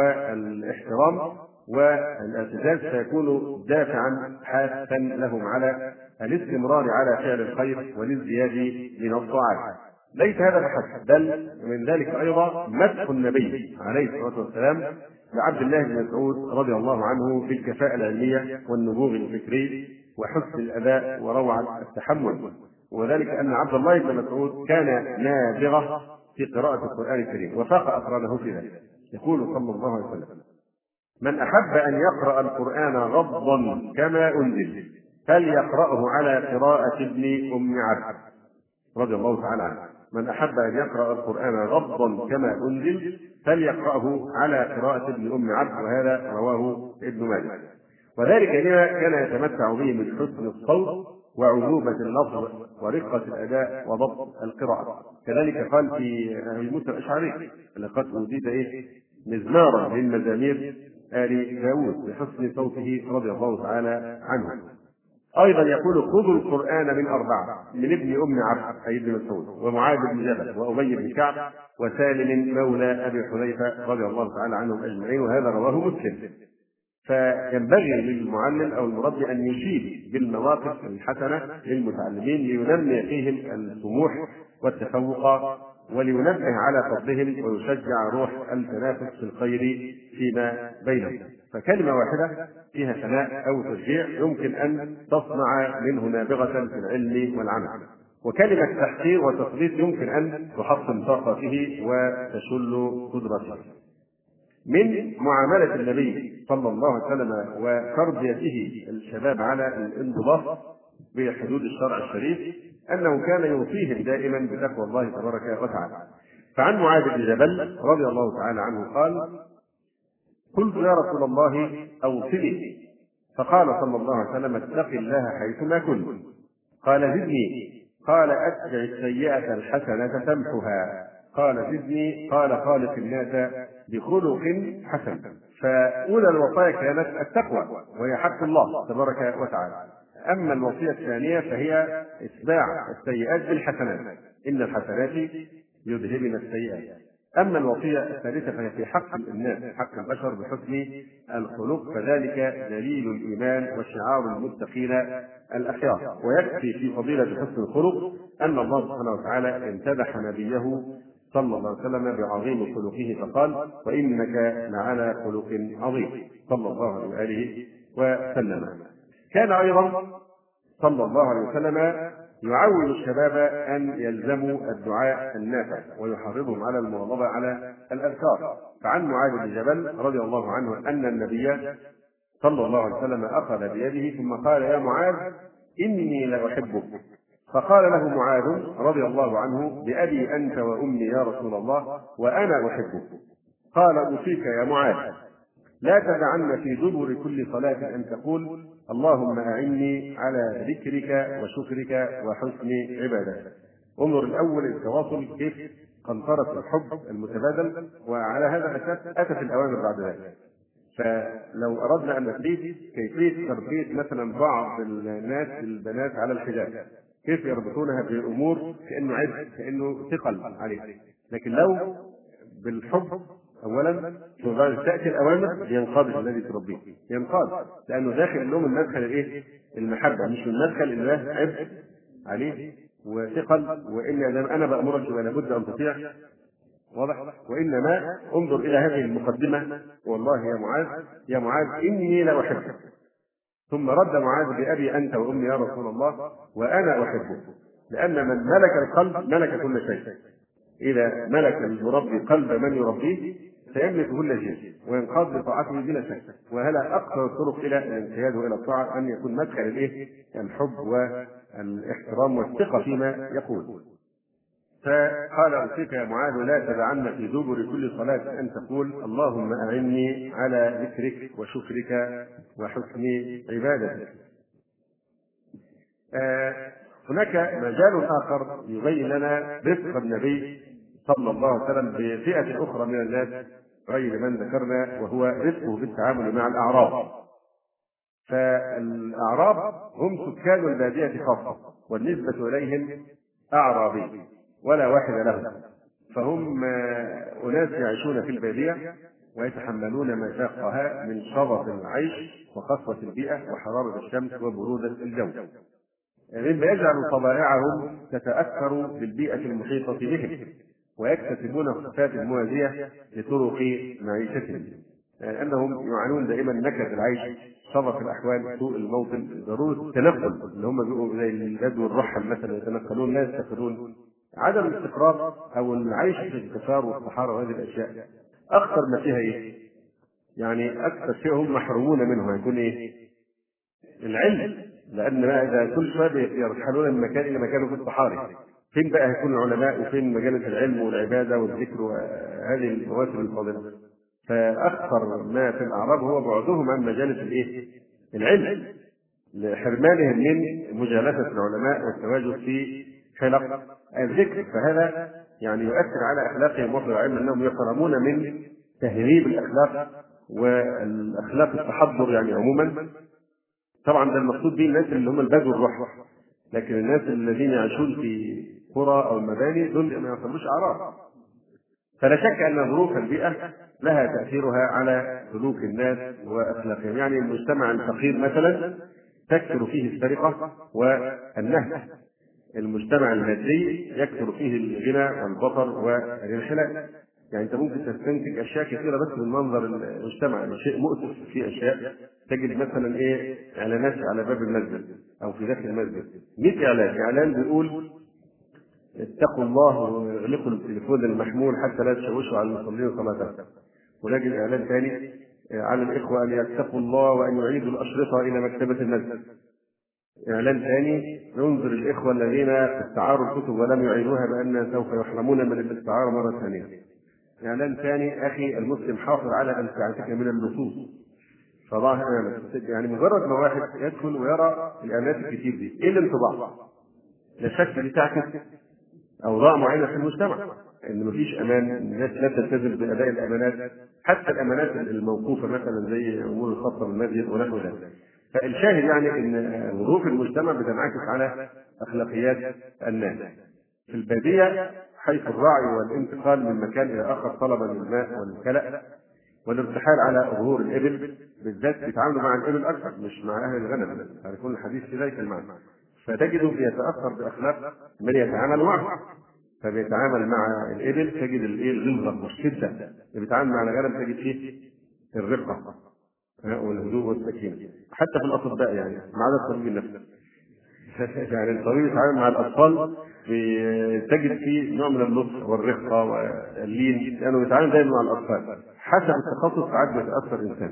والاحترام والاعتزاز، فيكون دافعا حافا لهم على الاستمرار على فعل الخير والازدياد من الطاعات. ليس هذا فحسب، بل من ذلك ايضا مدح النبي عليه الصلاه والسلام لعبد الله بن مسعود رضي الله عنه في الكفاءه العلميه والنبوغ الفكري وحسن الاداء وروعه التحمل، وذلك ان عبد الله بن مسعود كان نابغه في قراءه القران الكريم وفاق اقرانه في ذلك. يقول صلى الله عليه وسلم: من أحب أن يقرأ القرآن غضا كما أنزل فليقرأه على قراءة ابن أم عبد رضي الله تعالى عنه. من أحب أن يقرأ القرآن غضا كما أنزل فليقرأه على قراءة ابن أم عبد، وهذا رواه ابن ماجه. وذلك لما كان يتمتع به من حسن الصوت وعذوبة اللفظ ورقة الأداء وضبط القراءة. كذلك قال في أبي موسى الأشعري: لقد أوتيت مزمارا من مزامير آل داود بحسن صوته رضي الله تعالى عنه. أيضا يقول: خذوا القرآن من أربعة، من ابن أم عبد أي ابن مسعود، ومعاذ بن جبل، وأبي بن كعب، وسالم مولى أبي حذيفة رضي الله تعالى عنهم أجمعين، وهذا رواه مسلم. فينبغي للمعلم أو المربي أن يشيد بالمواقف الحسنة للمتعلمين لينمي فيهم الطموح والتفوق، ولينبه على فضلهم ويشجع روح التنافس في الخير فيما بينهم. فكلمة واحدة فيها ثناء أو تشجيع يمكن أن تصنع منه نابغة في العلم والعمل، وكلمة تحقير وتقديس يمكن أن تحطم طاقته وتشل قدرته. من معاملة النبي صلى الله عليه وسلم وتربيته الشباب على الانضباط بحدود الشرع الشريف أنه كان يوصيهم دائما بتقوى الله تبارك وتعالى. فعن معاذ بن جبل رضي الله تعالى عنه قال: قلت يا رسول الله أوصني، فقال صلى الله عليه وسلم: اتق الله حيثما كنت. قال: زدني. قال: أتبع السيئة الحسنة تمحها. قال: زدني. قال: خالق الناس بخلق حسن. فأولى الوصايا كانت التقوى، وهي حق الله تبارك وتعالى. أما الوصية الثانية فهي إتباع السيئات بالحسنات، إن الحسنات يذهبن السيئات. أما الوصية الثالثة فهي في حق الناس، حق البشر بحسن الخلق، فذلك دليل الإيمان وشعار المتقين الأخيار. ويكفي في فضيلة حسن الخلق أن الله سبحانه وتعالى امتدح نبيه صلى الله عليه وسلم بعظيم خلقه فقال: وإنك لعلى خلق عظيم، صلى الله عليه وسلم. كان أيضا صلى الله عليه وسلم يعود الشباب أن يلزموا الدعاء النافع ويحرضهم على المواظبة على الأذكار. فعن معاذ بن جبل رضي الله عنه أن النبي صلى الله عليه وسلم أخذ بيده ثم قال: يا معاذ إني لأحبك. فقال له معاذ رضي الله عنه: بأبي أنت وأمي يا رسول الله، وأنا أحبك. قال: أوصيك يا معاذ لا تدعن في دبر كل صلاة أن تقول: اللهم أعني على ذكرك وشكرك وحسن عبادتك. انظر الأول التواصل كيف قنطرة الحب المتبادل، وعلى هذا الأساس أتت الأوامر بعد ذلك. فلو أردنا أن نقيس كيفية تربية مثلا بعض الناس البنات على الحجاب، كيف يربطونها بأمور كأنه عبء، كأنه ثقل عليه، لكن لو بالحب أولا ثم بعد تأتي الأوامر ينقاد الذي تربيه، ينقاد لأنه داخل لهم المدخل الإيه؟ المحبة، مش المدخل اللي له عبء عليه وثقل، وإن أنا بأمرك ولا بد أن تطيع. واضح؟ وإنما انظر إلى هذه المقدمة: والله يا معاذ إني لأحبك. ثم رد معاذ: بأبي أنت وأمي يا رسول الله، وأنا أحبك. لأن من ملك القلب ملك كل شيء. إذا ملك المربي قلب من يربيه سيملك كل شيء وينقاد لطاعته بلا شك. وهذا أقصر الطرق إلى الانقياد وإلى الطاعة، أن يكون مدخل الإيه؟ الحب والاحترام والثقة فيما يقول. فقال: أوصيك يا معاذ لا تدعن في دبر كل صلاة أن تقول: اللهم أعني على ذكرك وشكرك وحسن عبادتك. هناك مجال آخر يبين لنا رفق النبي صلى الله عليه وسلم بفئة أخرى من الناس غير من ذكرنا، وهو رفقه بالتعامل مع الأعراب. فالأعراب هم سكان البادية خاصة، والنسبة إليهم أعرابي ولا واحد لهم، فهم أناس يعيشون في البادية ويتحملون مشاقها من شظف العيش وقسوة البيئة وحرارة الشمس وبرودة الجو، مما يجعل طبائعهم تتأثر بالبيئة المحيطة بهم، ويكتسبون الصفات الموازية لطرق معيشتهم، أنهم يعانون دائما نكد العيش، شظف الأحوال، سوء الموطن، ضرورة التنقل اللي هم بيبقوا زي البدو الرحل مثلا يتنقلون لا يستقرون، عدم الاستقرار أو العيش في الانكسار والصحارى وهذه الأشياء أخطر ما فيها إيه؟ يعني أكثر شيء هم محرومون منه هيكون إيه؟ العلم. لأن إذا كل شوية يرحلون من مكان إلى مكان في الصحاري، فين بقى هيكون العلماء وفين مجالة العلم والعبادة والذكر وهذه المواسم الفاضلة؟ فأكثر ما في الأعراب هو بعدهم عن مجالة الإيه؟ العلم، لحرمانهم من مجالسة العلماء والتواجد في حلق الذكر. فهذا يعني يؤثر على أخلاقهم وفي العلم، أنهم يحرمون من تهذيب الأخلاق والأخلاق التحضر يعني عموما. طبعا ده المقصود به الناس اللي هم البدو الرحل، لكن الناس الذين يعيشون في قرى او مباني دول ما يعتبروش اعراب. فلا شك ان ظروف البيئه لها تاثيرها على سلوك الناس واخلاقهم. يعني المجتمع الفقير مثلا تكثر فيه السرقه والنهب، المجتمع المادي يكثر فيه الغنى والبطر والانحلال. يعني انت ممكن تستنتج اشياء كثيره بس من منظر المجتمع، يعني شيء مؤسف في اشياء. تجد مثلا ايه؟ اعلانات على باب المسجد او في داخل المسجد 100 اعلان بيقول: اتقوا الله واغلقوا التليفون المحمول حتى لا تشوشوا على المصلين صلاتهم. ونجد اعلان ثاني على الاخوه ان يتقوا الله وان يعيدوا الاشرطه الى مكتبه المسجد. إعلان ثاني ينذر الإخوة الذين استعاروا الكتب ولم يعينوها بأن سوف يحرمون من الاستعارة مرة ثانية. إعلان ثاني: أخي المسلم حافظ على أمتعتك من اللصوص. فضعها يعني مجرد ما واحد يدخل ويرى الإعلانات الكتير دي، إيه الانطباع؟ لا شك دي تعكس أوضاع معينة في المجتمع، إن مفيش أمان، الناس لا تلتزم بأداء الأمانات، حتى الأمانات الموقوفة مثلا زي أمور الخاصة بالمسجد ونحو ذلك. فالشاهد يعني إن ظروف المجتمع بتنعكس على أخلاقيات الناس. في البادية حيث الرعي والانتقال من مكان إلى آخر طلبا للماء والكلأ والارتحال على ظهور الإبل بالذات، بيتعاملوا مع الإبل أكثر مش مع أهل الغنم، يكون الحديث في ذلك المعنى. فتجده بيتأثر بأخلاق من يتعامل معه، فبيتعامل مع الإبل تجد الغلظة والشدة، اللي بيتعامل مع الغنم تجد فيه الرقة والهدوء والسكينة. حتى في الأطباء يعني ما عدا الطبيب النفسي يعني الطبيب يتعامل مع الأطفال تجد فيه نوع من اللطف والرقة واللين، لأنه يتعامل دائما مع الأطفال حسب التخصص. ساعات بيتأثر الإنسان.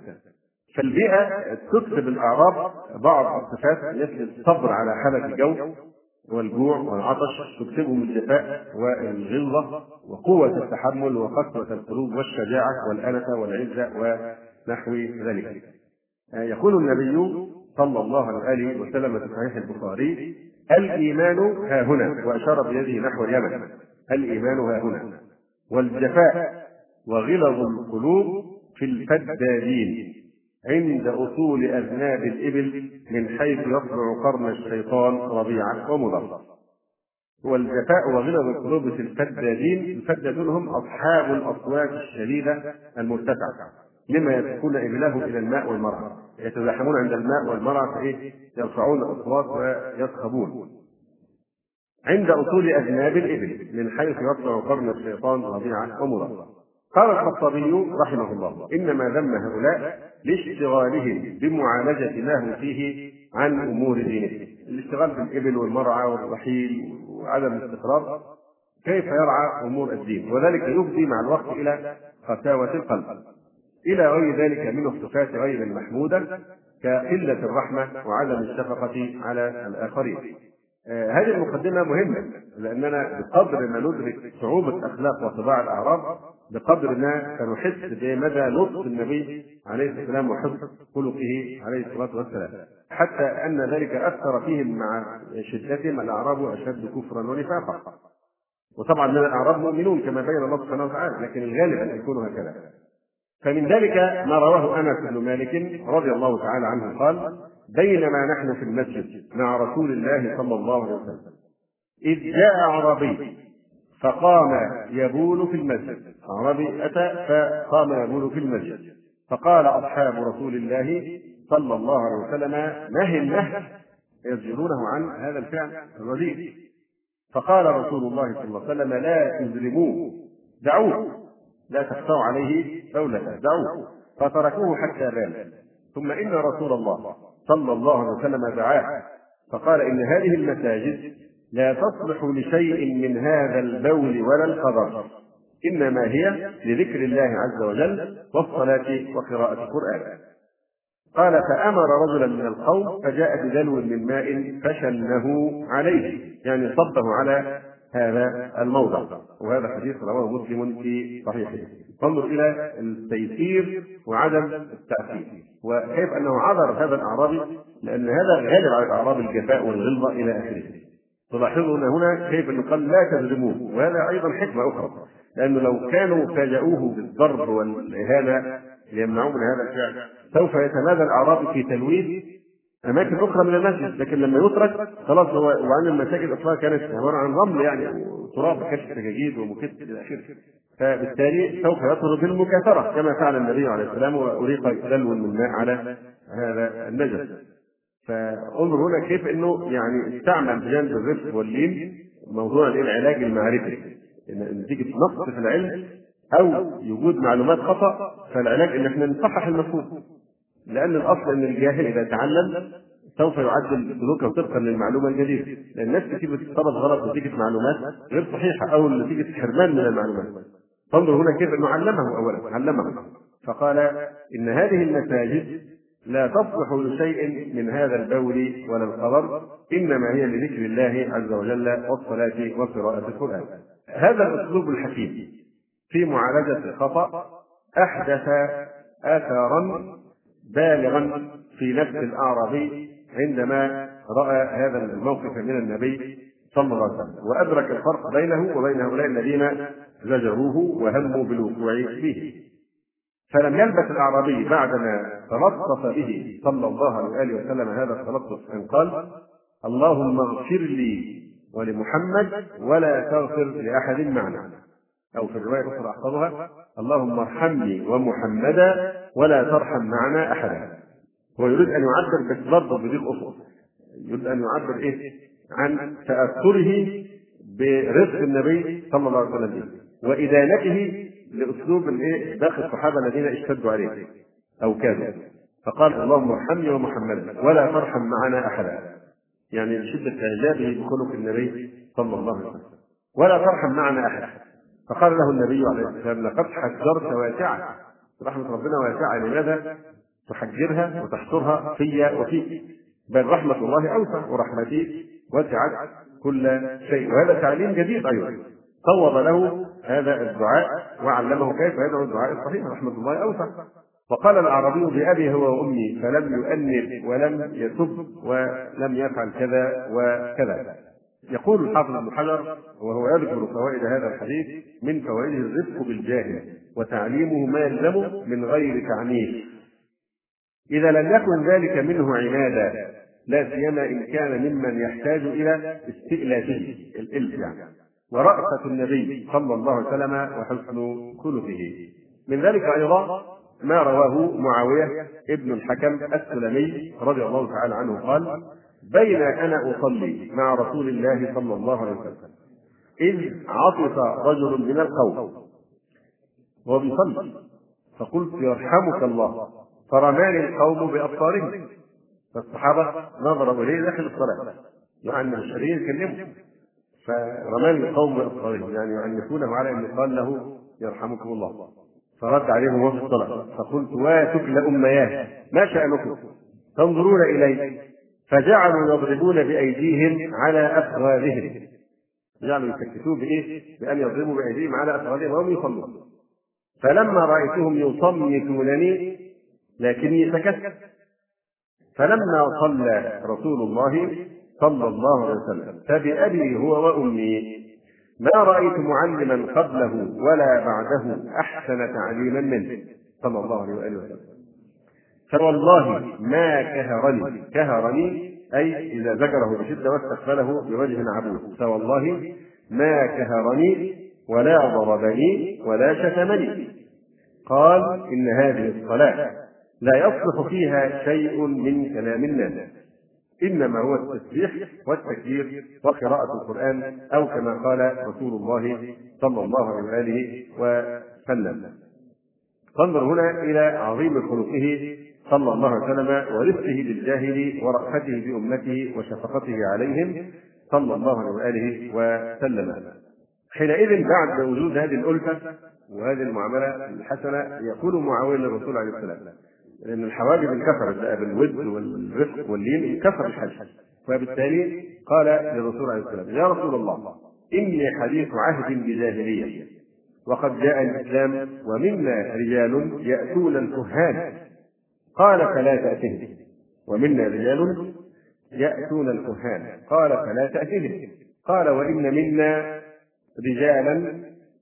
فالبيئة تكسب الأعراض بعض الصفات مثل الصبر على حالة الجو والجوع والعطش، تكسبهم الجفاء والغلظة وقوة التحمل وقسوة القلوب والشجاعة والأنفة والعزة ونحو ذلك. يقول النبي صلى الله عليه وسلم في صحيح البخاري: الإيمان ها هنا، وأشار بيده نحو اليمن: الإيمان ها هنا، والجفاء وغلظ القلوب في الفدادين عند أصول أذناب الإبل من حيث يطلع قرن الشيطان ربيعة ومضر. والجفاء وغلظ القلوب في الفدادين، الفدادون هم أصحاب الأصوات الشديدة المرتفعة، لما يسكون إبله إلى الماء والمرعى، يتزاحمون عند الماء والمرعى فإيه يرفعون الأصوات ويصخبون عند أصول أذناب الإبل من حيث يطلع قرن الشيطان ربيعة ومضر. قال الخطابي رحمه الله: إنما ذم هؤلاء لاشتغالهم بمعالجة ما هم فيه عن أمور دينهم. الاشتغال بالإبل والمرعى والرحيل وعدم الاستقرار، كيف يرعى أمور الدين، وذلك يفضي مع الوقت إلى قساوة القلب، إلى غير ذلك من الصفات غير المحمودة كقلة الرحمة وعدم الشفقة على الآخرين. هذه المقدمة مهمة، لأننا بقدر ما ندرك صعوبة أخلاق وطباع الأعراب بقدر ما سنحس بمدى لطف النبي عليه الصلاة والسلام وحسن خلقه عليه الصلاة والسلام، حتى أن ذلك أثر فيهم مع شدتهم الأعراب أشد كفرا ونفاقا. وطبعا من الأعراب مؤمنون كما بين الله سبحانه وتعالى، لكن الغالب أن يكونوا هكذا. فمن ذلك ما رواه أنس بن مالك رضي الله تعالى عنه قال: بينما نحن في المسجد مع رسول الله صلى الله عليه وسلم إذ جاء أعرابي فقام يبول في المسجد. أعرابي أتى فقام يبول في المسجد، فقال أصحاب رسول الله صلى الله عليه وسلم: نهي النهي، يزجرونه عن هذا الفعل الرديء. فقال رسول الله صلى الله عليه وسلم: لا تظلموه، دعوه، لا تخفوا عليه دولة، دعوه. فتركوه حتى بال. ثم إن رسول الله صلى الله عليه وسلم دعاه فقال: إن هذه المساجد لا تصلح لشيء من هذا البول ولا القدر، إنما هي لذكر الله عز وجل والصلاة وقراءة القرآن. قال: فأمر رجلا من القوم فجاء بدلو من ماء فشنه عليه، يعني صبه على هذا الموضع. وهذا حديث رواه مسلم في صحيحه. انظر إلى التيسير وعدم التأثير، وكيف أنه عذر هذا الأعرابي، لأن هذا غالب على الأعراب الجفاء والغلظة إلى آخره. تلاحظون هنا كيف أنه قال: لا تظلموه، وهذا أيضا حكمة أخرى، لأنه لو كانوا فاجأوه بالضرب والإهانة ليمنعوه من هذا الفعل سوف يتمادى الأعراب في تلويث أماكن أخرى من المسجد، لكن لما يترك خلاص هو. وعن المساجد أصلا كانت عبارة عن رمل يعني وتراب، ما كانش سجاجيد ومكت إلى آخره، فبالتالي سوف يطرد بالمكاثرة كما فعل النبي عليه السلام وأريق دلو من ماء على هذا النجس. فانظر هنا كيف انه يعني استعمل بجانب الرفق واللين موضوع العلاج المعرفي، ان تيجي نقص في العلم او وجود معلومات خطا، فالعلاج ان احنا نصحح المفهوم، لان الاصل ان الجاهل اذا تعلم سوف يعدل سلوكه طبقا للمعلومه الجديده، لان الناس كتير بتتصرف غلط نتيجه معلومات غير صحيحه او نتيجه حرمان من المعلومات. فانظر هنا كيف انه علمه اولا، علمه فقال: ان هذه المساجد لا تصلح لشيء من هذا البول ولا الخبر، إنما هي لذكر الله عز وجل والصلاة وقراءة القرآن. هذا الأسلوب الحكيم في معالجة الخطأ أحدث آثارا بالغا في نفس الأعرابي عندما رأى هذا الموقف من النبي صلى الله عليه وسلم، وأدرك الفرق بينه وبين هؤلاء الذين زجروه وهموا بالوقوع به. فلم يلبث الأعرابي بعدما تلطف به صلى الله عليه وسلم هذا التلطف أن قال: اللهم اغفر لي ولمحمد ولا تغفر لأحد معنا، أو في الرواية الأخرى أحفظها: اللهم ارحمني ومحمدا ولا ترحم معنا أحدا. هو يريد أن يعبر بس برضه بذي الأصول، يريد أن يعبر عن تأثره برزق النبي صلى الله عليه وسلم وإدانته لأسلوب داخل الصحابة الذين اشتدوا عليه أو كادوا، فقال: اللهم ارحمني ومحمدا ولا ترحم معنا أحدا، يعني شدة إعجابه بخلق النبي صلى الله عليه وسلم، ولا ترحم معنا أحدا. فقال له النبي عليه الصلاة والسلام: لقد حجرت واسعة، رحمة ربنا واسعة، لماذا تحجرها وتحصرها في وفيك؟ بل رحمة الله أوسع، ورحمتي وسعت كل شيء. وهذا تعليم جديد أيضا، صوب له هذا الدعاء وعلمه كيف يدعو الدعاء الصحيح: رحمة الله أوسع. وقال الأعرابي: بأبي هو وأمي، فلم يؤنب ولم يسب ولم يفعل كذا وكذا. يقول الحافظ ابن حجر وهو يذكر فوائد هذا الحديث: من فوائده الرفق بالجاهل وتعليمه ما يلزمه من غير تعنيف، إذا لم يكن ذلك منه عنادا، لا سيما إن كان ممن يحتاج إلى استئلافه الإلف ورأفة النبي صلى الله عليه وسلم وحسن خلقه. من ذلك أيضا ما رواه معاوية ابن الحكم السلمي رضي الله تعالى عنه قال: بين أنا أصلي مع رسول الله صلى الله عليه وسلم إذ عطس رجل من القوم وهو بيصلي، فقلت: يرحمك الله، فرماني القوم بأبصارهم. فالصحابة نظروا إليه داخل الصلاة، يعني مش قادرين يكلموا، فرماني القوم بأبصارهم، يعني يعنفونه على أن يقال له يرحمكم الله. فرد عليهم وهو في الصلاة فقلت: واتكل أمياه، ما شأنكم تنظرون إلي؟ فجعلوا يضربون بأيديهم على أفخاذهم، جعلوا يسكتوه بأن يضربوا بأيديهم على أفخاذهم وهم يصلون. فلما رأيتهم يصمتونني لكني سكت. فلما صلى رسول الله صلى الله عليه وسلم فبأبي هو وأمي ما رأيت معلما قبله ولا بعده أحسن تعليما منه صلى الله عليه وسلم. فوالله ما كهرني أي إذا زجره بشدة واستقبله بوجه عبوس، فوالله ما كهرني ولا ضربني ولا شتمني. قال: إن هذه الصلاة لا يصلح فيها شيء من كلام الناس، إنما هو التسبيح والتكبير وقراءة القرآن، أو كما قال رسول الله صلى الله عليه وسلم. فانظر هنا إلى عظيم خلقه صلى الله عليه وسلم ورفقه بالجاهل ورأفته بأمته وشفقته عليهم صلى الله عليه وسلم. حينئذ بعد وجود هذه الألفة وهذه المعاملة الحسنة يقول معاوية للرسول عليه السلام، لأن الحواجز انكسرت بالود والرفق واللين، انكسر الحج، فبالتالي قال للرسول عليه السلام: يا رسول الله، إني حديث عهد بجاهلية وقد جاء الإسلام ومنا رجال يأتون الكهان. قال: فلا تأتهم. ومنا رجال يأتون الكهان. قال: فلا تأتهم. قال: وإن منا رجالا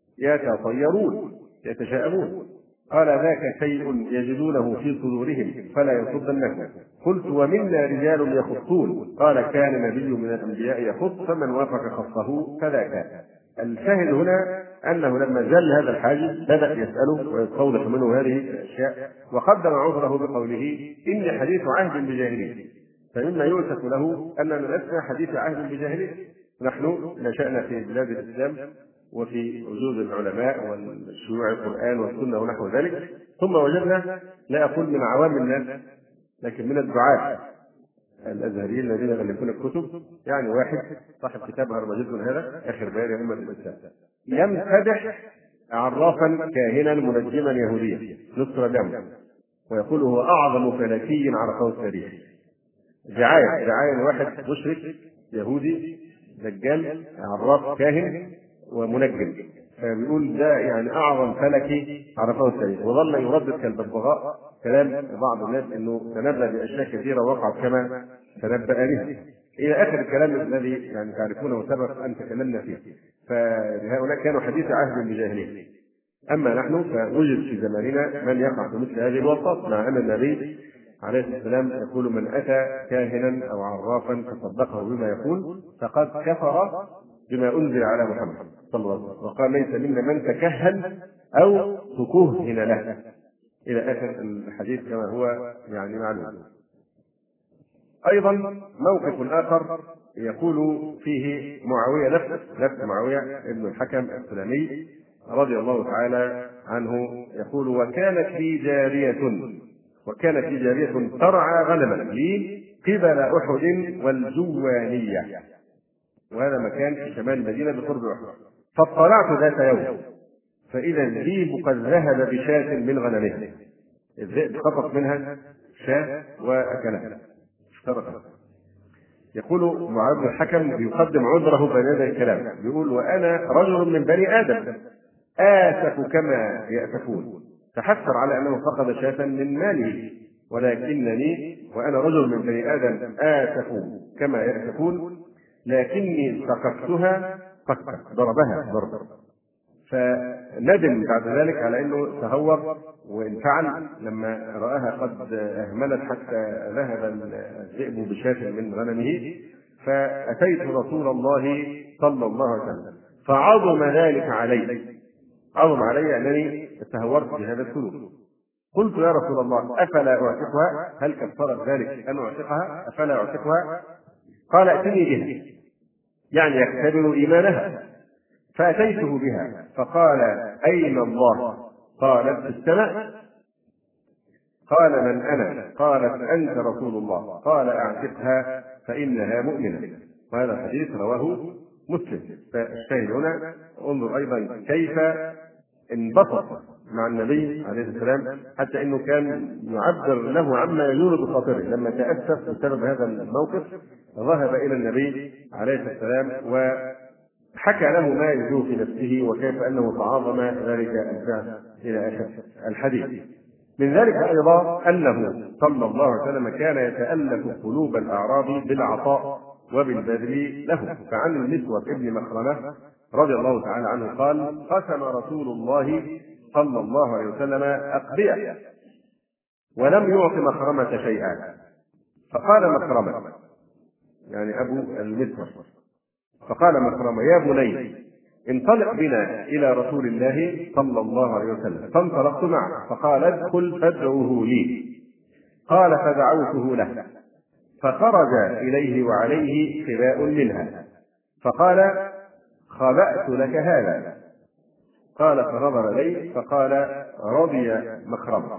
يتطيرون يتشاءمون. قال: ذاك شيء يجدونه في صدورهم فلا يصدنكم. قلت: ومنا رجال يخطون. قال: كان نبي من الأنبياء يخط، فمن وافق خطه فذاك. الشاهد هنا أنه لما زال هذا الحاجز بدأ يسأله ويستوضح منه هذه الأشياء، وقدم عذره بقوله: إني حديث عهد بجاهلية. فمما يؤسف له أننا لسنا حديث عهد بجاهلية، نحن نشأنا في بلاد الإسلام وفي وجود العلماء والشيوع القرآن والسنة ونحو ذلك، ثم وجدنا، لا أقول من عوام الناس لكن من الدعاة الأزهريين الذين يؤلفون الكتب، يعني واحد صاحب كتاب هرمجدون هذا آخر بيان أمة الإسلام يمتدح عرافا كاهنا منجما يهوديا نصر دم، ويقول هو أعظم فلكي عرفه التاريخ. دعاية واحد مشرك يهودي دجال عراف كاهن ومنجم، فبيقول ده يعني أعظم فلكي عرفه التاريخ، وظل يردد كالببغاء كلام بعض الناس أنه تنبأ بأشياء كثيرة وقعت كما تنبأ بها إلى آخر الكلام الذي يعني تعرفونه وسبق أن تكلمنا فيه. فهؤلاء كانوا حديث عهد بجاهلية. أما نحن فوجد في زماننا من يقع في مثل هذه الوسط، مع أن النبي عليه الصلاة والسلام يقول من أتى كاهنا أو عرافا فصدقه بما يقول فقد كفر بما أنزل على محمد صلى الله عليه وسلم، وقال ليس منا من تكهن أو تكهن له إلى آخر الحديث كما هو يعني معلوم. أيضا موقف آخر يقول فيه معاوية نفس معاوية ابن الحكم السلمي رضي الله تعالى عنه، يقول وكانت لي جارية ترعى غنما لي قبل أحد والجوانية، وهذا مكان في شمال المدينة بقرب أحد. فاطلعت ذات يوم فإذا الذئب قد ذهب بشاة من غنمها، الذئب خطف منها شاة وأكلها اشتركت. يقول معاذ بن الحكم يقدم عذره بين يدي الكلام، يقول وأنا رجل من بني آدم آسف كما يأسفون، تحسر على أنه فقد شاة من ماله، ولكنني وأنا رجل من بني آدم آسف كما يأسفون، لكني سقفتها سقفا، ضربها ضربا. فندم بعد ذلك على أنه تهور وانفعل لما رآها قد أهملت حتى ذهب الذئب بشاة من غنمه. فأتيت رسول الله صلى الله عليه وسلم فعظم ذلك علي أنني تهورت بهذا السلوك. قلت يا رسول الله أفلا أعتقها؟ هل كفرت ذلك أن أعتقها؟ أفلا أعتقها؟ قال ائتني بها، يعني يختبر إيمانها. فأتيته بها فقال أين الله؟ قالت في السماء. قال من أنا؟ قالت أنت رسول الله. قال أعتقها فإنها مؤمنة. وهذا الحديث رواه مسلم. فالشاهد هنا انظر أيضا كيف انبسط مع النبي عليه السلام، حتى انه كان يعبر له عما يجول بخاطره لما تأسف بسبب هذا الموقف، ذهب الى النبي عليه السلام وحكى له ما يجول في نفسه وكيف انه تعاظم ذلك الفعل الى اخر الحديث. من ذلك ايضا انه صلى الله عليه وسلم كان يتألف قلوب الاعراب بالعطاء وبالبذل له. فعن المسور ابن مخرمة رضي الله تعالى عنه قال قسم رسول الله صلى الله عليه وسلم أقبية ولم يعط مخرمة شيئا، فقال مخرمة يعني أبو المسور، فقال مخرمة يا بني انطلق بنا إلى رسول الله صلى الله عليه وسلم. فانطلقت معه فقال ادخل فادعوه لي. قال فدعوته له فخرج إليه وعليه خباء منها، فقال خبأت لك هذا. قال فنظر إليه فقال رضي مخرمة،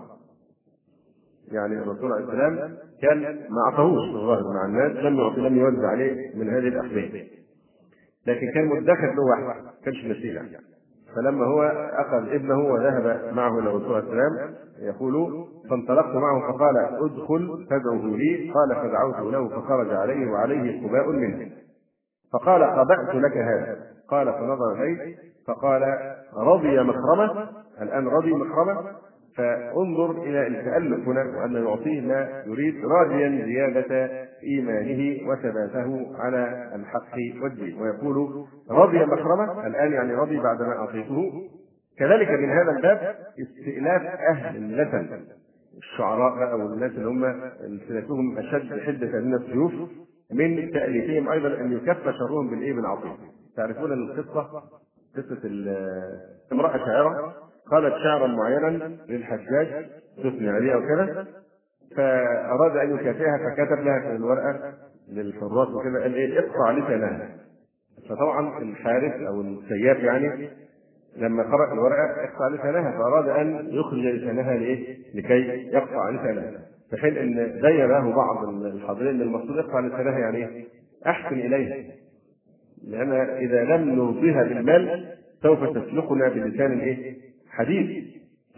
يعني الرسول عليه السلام كان ما أعطاهوش الظاهر مع الناس، لم يوزع عليه من هذه الأخبار، لكن كان مدخر له واحد كانش نسيله. فلما هو أخذ ابنه وذهب معه إلى الرسول عليه السلام يقول فانطلقت معه فقال ادخل فادعوه لي. قال فدعوته له فخرج عليه وعليه قباء منه، فقال خبأت لك هذا. قال فنظر إليه فقال رضي مخرمة، الآن رضي مخرمة. فانظر إلى التألف هنا وأن يعطيه ما يريد راجيا زيادة إيمانه وثباته على الحق والدين، ويقول رضي مخرمة الآن يعني رضي بعدما أعطيته. كذلك من هذا الباب استئلاف أهل اللسن، الشعراء أو الناس اللي هم سلسلتهم أشد حدة من السيوف، من تأليفهم أيضا أن يكفى شرهم بالإيه بالعظيم. تعرفون القصة قصة امرأة شاعرة قالت شعرا معينا للحجاج تثني عليه أو كذا، فأراد أن يكافئها فكتب لها في الورقة للحراس وكذا قال إيه اقطع لسانها. فطبعا الحارس أو السياف يعني لما قرأ الورقة اقطع لسانها، فأراد أن يخرج لسانها لكي يقطع لسانها، في حين ان بين له بعض الحاضرين المقصود يقطع لسانها يعني احسن اليها، لان اذا لم نرضيها بالمال سوف تسلكنا بلسان حديد.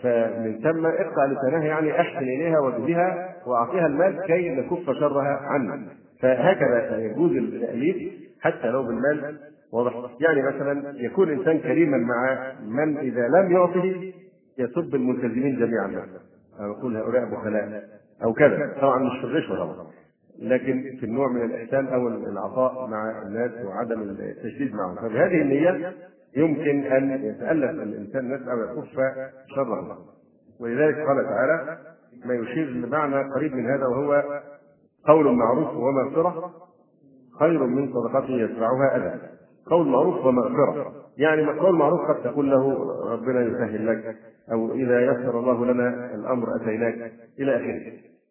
فمن ثم اقطع لسانها يعني احسن اليها واجزها واعطيها المال كي نكف شرها عنا. فهكذا يجوز التأليف حتى لو بالمال. واضح؟ يعني مثلا يكون انسان كريما مع من اذا لم يعطه يسب الملتزمين جميعا مثلا، او يقول هؤلاء بخلاء او كذا، طبعا مش في الرشوه طبعا، لكن في النوع من الاحسان او العطاء مع الناس وعدم التشديد معهم. فبهذه النية يمكن ان يتألف الانسان نفسه او يكف شره. ولذلك قال تعالى ما يشير لمعنى قريب من هذا، وهو قول معروف ومغفرة خير من صدقة يتبعها أذى. قول معروف ومغفرة، يعني قول معروف قد تقول له ربنا يسهل لك، أو إذا يسر الله لنا الأمر أتيناك إلى آخره.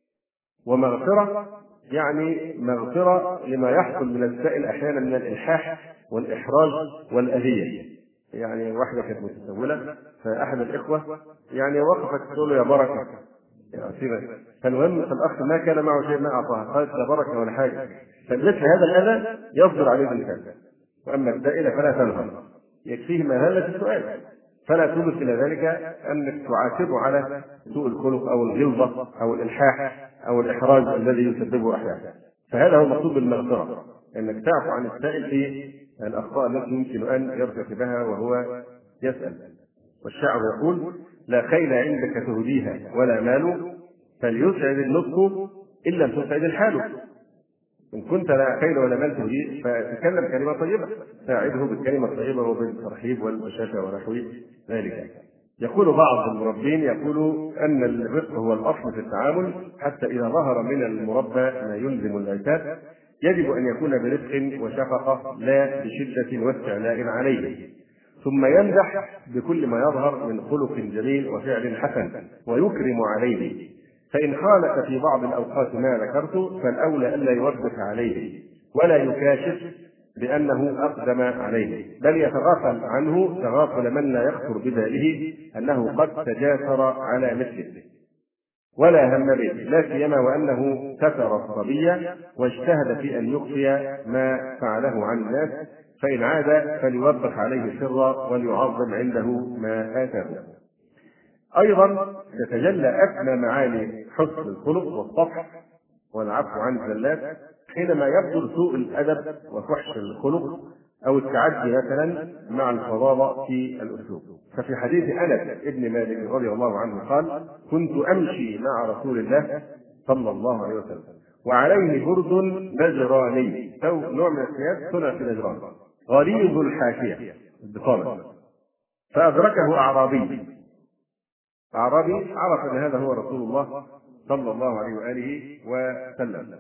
ومغفرة يعني مغفرة لما يحصل من السائل أحيانا من الإلحاح والإحراج والأذية. يعني واحدة كانت متسولة فأحد الإخوة يعني وقفت تقول له يا بركة يا سيبك، فالمهم الأخ ما كان معه شيء ما أعطاها، قالت لا بركة ولا حاجة. فمثل هذا الأذى يصدر عليه بالكلام. وأما السائل فلا تنهر، يكفيه مهلة السؤال، فلا تضف إلى ذلك أنك تعاتبه على سوء الخلق أو الغلظة أو الإلحاح أو الإحراج الذي يسببه أحيانا. فهذا هو المقصود بالمغفرة، أنك تعفو عن السائل في الأخطاء التي يمكن أن يرتكبها وهو يسأل. والشاعر يقول لا خيل عندك تهديها ولا مال، فليسعد النطق إن لم تسعد الحال. إن كنت لا خيل ولا مال تهديه فتكلم كلمة طيبة، ساعده بالكلمة الطيبة وبالترحيب والبشاشة ونحو ذلك. يقول بعض المربين يقول أن الرفق هو الأصل في التعامل، حتى إذا ظهر من المربى ما يلزم العتاب يجب أن يكون برفق وشفقة لا بشدة واستعلاء عليه، ثم يمدح بكل ما يظهر من خلق جميل وفعل حسن ويكرم عليه. فإن خالف في بعض الأوقات ما ذكرت فالأولى ألا يوبخ عليه ولا يكاشف بأنه أقدم عليه، بل يتغافل عنه تغافل من لا يخطر بباله أنه قد تجاسر على مثله ولا هم به، لا سيما وأنه ستر الصبي واجتهد في أن يخفي ما فعله عن الناس. فإن عاد فليوبخ عليه سرا وليعظم عنده ما آتاه. أيضا تتجلى أسمى معاني حسن الخلق والصفح والعفو عن الزلات حينما يبدو سوء الأدب وفحش الخلق أو التعدي مثلا مع الفظاظة في الأسلوب. ففي حديث أنس ابن مالك رضي الله عنه قال كنت أمشي مع رسول الله صلى الله عليه وسلم وعليه برد نجراني، أو نوع من الثياب صنع في نجران غليظ الحاشية البطانة، فأدركه أعرابي عرف أن هذا هو رسول الله صلى الله عليه وآله وسلم،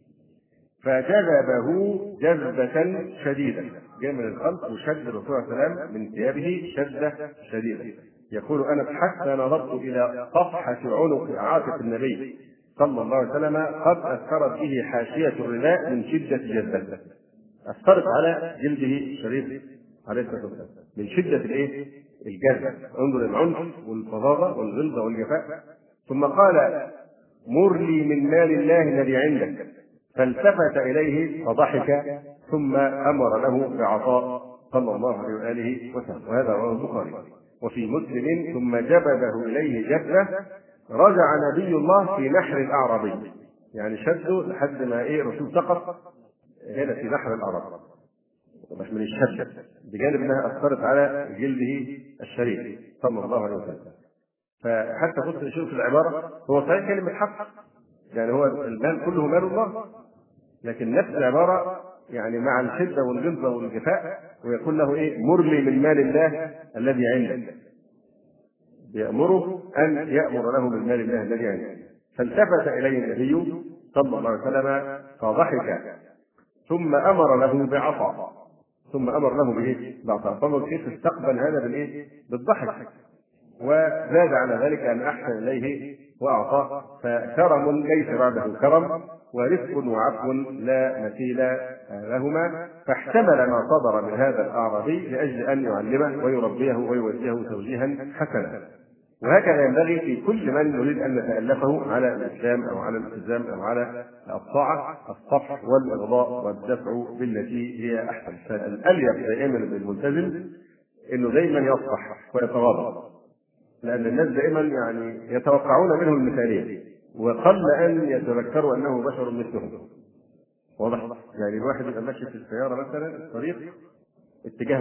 فجذبه جذبة شديدة، جاء من الخلق وشد الرسول صلى الله عليه وسلم من ثيابه شدة شديدة. يقول أنس حتى نظرت إلى صفحة عنق عاتق النبي صلى الله عليه وسلم قد أثرت به حاشية الرداء من شدة جذبته، أثرت على جلده الشريف عليه الصلاة والسلام من شدة الجذب. انظر العنف والفظاظة والغلظة والجفاء. ثم قال مر لي من مال الله الذي عندك، فالتفت إليه فضحك ثم أمر له بعطاء صلى الله عليه وآله وسلم. وهذا رواه البخاري. وفي مسلم ثم جبده إليه جبة رجع نبي الله في نحر الأعرابي، يعني شده لحد ما الرسول سقط هنا في نحر الأعرابي، مش من الشدة، بجانب انها اثرت على جلده الشريف صلى الله عليه وسلم. فحتى قلت نشوف العباره، هو صحيح كلمه حق، يعني هو المال كله مال الله، لكن نفس العباره يعني مع الشده والغلظه والجفاء، ويقول له مر لي من مال الله الذي عندك، يامره ان يامر له من مال الله الذي عندك. فالتفت اليه النبي صلى الله عليه وسلم فضحك ثم امر له بعطاء، ثم امر له بعطاء. فانظر كيف استقبل هذا بالضحك، وزاد على ذلك ان احسن اليه واعطاه. فكرم ليس بعده كرم، ورفق وعفو لا مثيل لهما. فاحتمل ما صدر من هذا الاعرابي لاجل ان يعلمه ويربيه ويوجهه توجيها حسنا. وهكذا ينبغي في كل من نريد ان نتالفه على الاسلام او على الالتزام او على الطاعه، الصفح والاغضاء والدفع بالتي هي احسن. فالاليق دائما بالملتزم انه دائما يصفح ويتغاضى، لأن الناس دائما يعني يتوقعون منه المثالية، وقل أن يتذكروا أنه بشر مثلهم. واضح؟ يعني الواحد يبقى ماشي في السيارة مثلا، الطريق اتجاه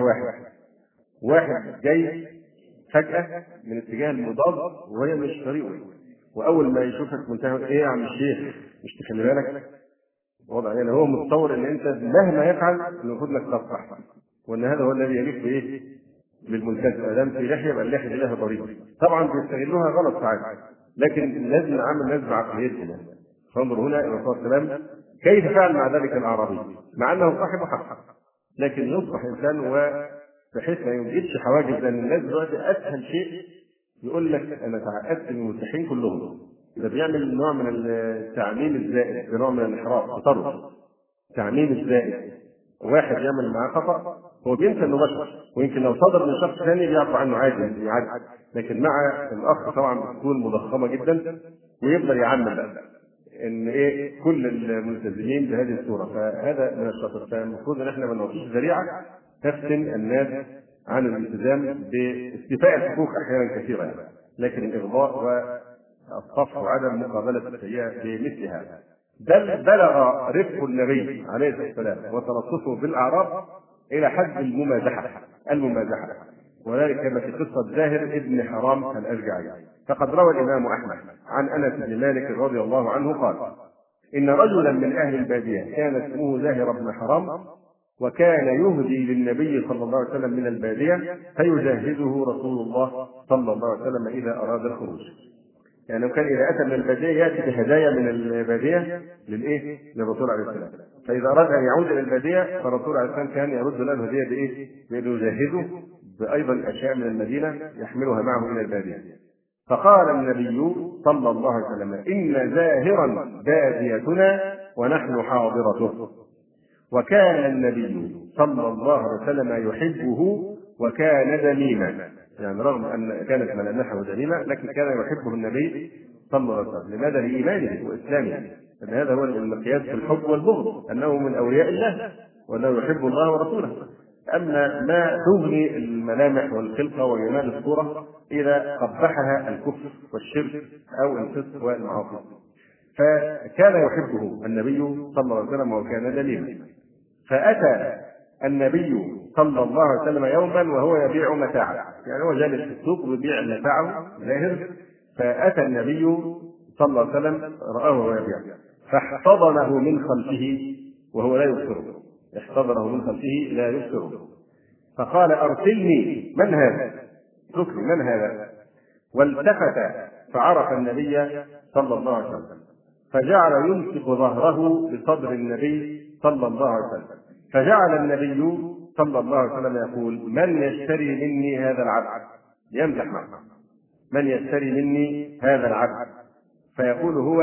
واحد جاي فجأة من اتجاه المضاد وهي مش طريقه، وأول ما يشوفك منتهى إيه يا عم الشيخ مش تخلي بالك. وضع يعني هو متصور ان انت مهما يفعل المفروض انك تصح، وان هذا هو الذي يليق بايه؟ بالملتزم. ما دام في لحيه يبقى اللحيه دي لها طريقه. طبعا بيستغلوها غلط ساعات، لكن لازم نعامل الناس بعقليتهم. فانظر هنا الرسول صلى الله عليه وسلم كيف فعل مع ذلك الاعرابي، مع انه صاحب حق، لكن يصبح انسان وبحيث ما يوجدش حواجز. لان الناس دلوقتي اسهل شيء يقول لك انا تعقدت من الملتحين كلهم. ده بيعمل نوع من التعميم الزائد، نوع من الانحراف، تطرف، تعميم الزائد. واحد يعمل معاه خطأ هو بينسى انه بشر، ويمكن لو صدر من شخص ثاني بيعفو عنه عادي، لكن مع الاخ طبعا بتكون مضخمه جدا، ويفضل يعمم بقى ان ايه كل الملتزمين بهذه الصوره. فهذا من الشطر. فالمفروض ان احنا ما نعطيش ذريعه تفتن الناس عن الالتزام باستيفاء الحقوق احيانا كثيره يعني. لكن الاغضاء والصفح وعدم مقابله السيئه بمثل هذا. بل بلغ رفق النبي عليه الصلاه والسلام وتلطفه بالاعراب الى حد الممازحه، وذلك كما في قصه زاهر ابن حرام الاشجعي. فقد روى الامام احمد عن انس بن مالك رضي الله عنه قال: ان رجلا من اهل الباديه كان اسمه زاهر بن حرام، وكان يهدي للنبي صلى الله عليه وسلم من الباديه فيجهزه رسول الله صلى الله عليه وسلم اذا اراد الخروج. يعني كان اذا اتى من الباديه ياتي بهدايا من الباديه للرسول عليه السلام. فاذا اراد ان يعود الى الباديه فالرسول عليه السلام كان يرد له الهديه بانه يجهزه بايضا اشياء من المدينه يحملها معه الى الباديه. فقال النبي صلى الله عليه وسلم: ان زاهرا باديتنا ونحن حاضرته. وكان النبي صلى الله عليه وسلم يحبه وكان دميما، يعني رغم ان كانت ملامحه دميمه لكن كان يحبه النبي صلى الله عليه وسلم. لماذا؟ لايمانه واسلامه. ان هذا هو المقياس في الحب والبغض، انه من اولياء الله وانه يحب الله ورسوله. اما ما تغني الملامح والخلقه وجمال الصوره اذا قبحها الكفر والشرك او الفسق والمعاصي. فكان يحبه النبي صلى الله عليه وسلم وكان دليلا. فأتى النبي صلى الله عليه وسلم يوما وهو يبيع متاعه، يعني هو جالس في السوق ويبيع متاعه زاهر. فأتى النبي صلى الله عليه وسلم رآه وهو يبيع، فاحتضنه من خلفه وهو لا يبصره، احتضنه من خلفه لا يبصره. فقال: أرسلني، من هذا؟ اتركني، من هذا؟ والتفت فعرف النبي صلى الله عليه وسلم، فجعل يمسك ظهره بصدر النبي صلى الله عليه وسلم. فجعل النبي صلى الله عليه وسلم يقول: من يشتري مني هذا العبد؟ يمزح معه: من يشتري مني هذا العبد؟ فيقول هو: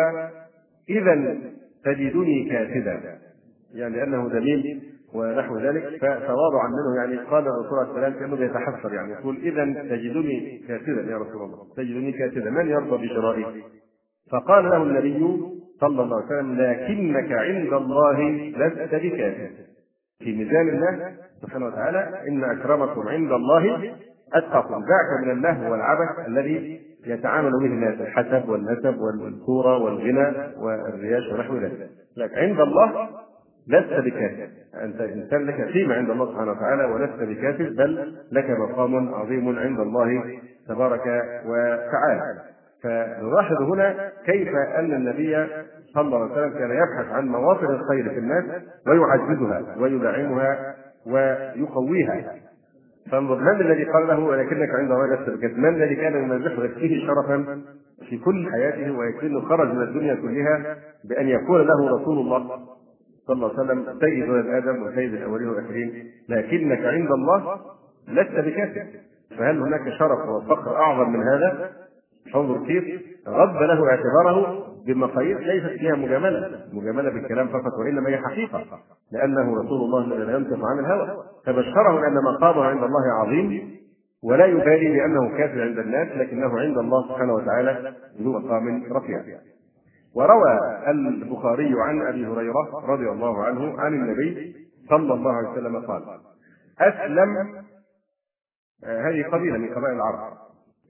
إذا تجدني كاسدا، يعني لأنه دليل ونحو ذلك. فتواضعا منه، يعني قال الرسول عليه السلام كأنه يتحسر، يعني يقول: إذا تجدني كاسدا يا رسول الله، تجدني كاسدا، من يرضى بشرائي؟ فقال له النبي صلى الله عليه وسلم: لكنك عند الله لست بكافر. في ميزان الله سبحانه وتعالى: إن أكرمكم عند الله أتقاكم. ذاك من اللهو والعبث الذي يتعامل به الناس، الحسب والنسب والصورة والغنى والرياش ونحو ذلك. لكن عند الله لست بكافر، أنت إنسان لك قيمة عند الله سبحانه وتعالى ولست بكافر، بل لك مقام عظيم عند الله تبارك وتعالى. فنلاحظ هنا كيف أن النبي صلى الله عليه وسلم كان يبحث عن مواطن الخير في الناس ويعززها ويدعمها ويقويها. فانظر، من الذي قال له: ولكنك عند الله لست بكافر؟ من الذي كان يمزحه يكفيه شرفا في كل حياته ويكفيه خرج من الدنيا كلها بأن يكون له رسول الله صلى الله عليه وسلم سيد ولد آدم وسيد الأولين والآخرين؟ لكنك عند الله لست بكافر. فهل هناك شرف وفخر أعظم من هذا؟ فانظر كيف رد له اعتباره بمقاييس ليست فيها مجامله بالكلام فقط، وانما هي حقيقه، لانه رسول الله الذي لا ينطق عن الهوى. فبشره ان مقامه عند الله عظيم، ولا يبالي بانه كافر عند الناس، لكنه عند الله سبحانه وتعالى ذو مقام رفيع. وروى البخاري عن ابي هريره رضي الله عنه عن النبي صلى الله عليه وسلم قال: اسلم، هذه قبيله من قبائل العرب،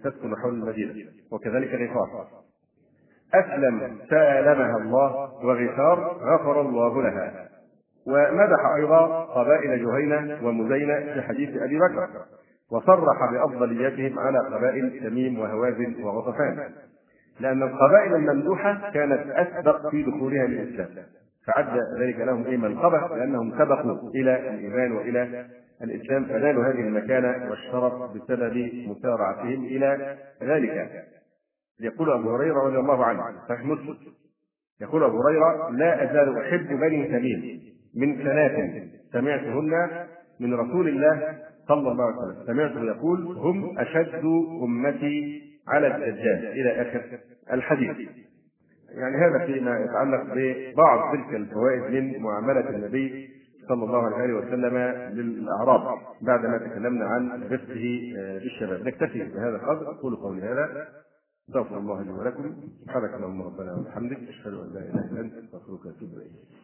تسكن حول المدينة، وكذلك غفار. أسلم سالمها الله، وغفار غفر الله لها. ومدح أيضا قبائل جهينة ومزينة في حديث أبي بكر، وصرح بأفضليتهم على قبائل تميم وهوازن وغطفان، لأن القبائل الممدوحة كانت أسبق في دخولها للإسلام، فعد ذلك لهم منقبة لأنهم سبقوا إلى الإيمان وإلى الإسلام، فنالوا هذه المكانة والشرف بسبب مسارعتهم إلى ذلك. يقول أبو هريرة رضي الله عنه صحيح مسلم، يقول أبو هريرة: لا أزال أحب بني تميم من ثلاث سمعتهن من رسول الله صلى الله عليه وسلم، سمعته يقول: هم أشد أمتي على الدجال، إلى آخر الحديث. يعني هذا فيما يتعلق ببعض تلك الفوائد من معاملة النبي صلى الله عليه وسلم للأعراب بعدما تكلمنا عن رفقه بالشباب. نكتفي بهذا القدر. أقول قولي هذا، استغفر الله لي ولكم، سبحانك اللهم ربنا وبحمدك، أشهد أن لا إله إلا أنت، أستغفرك وأتوب إليك.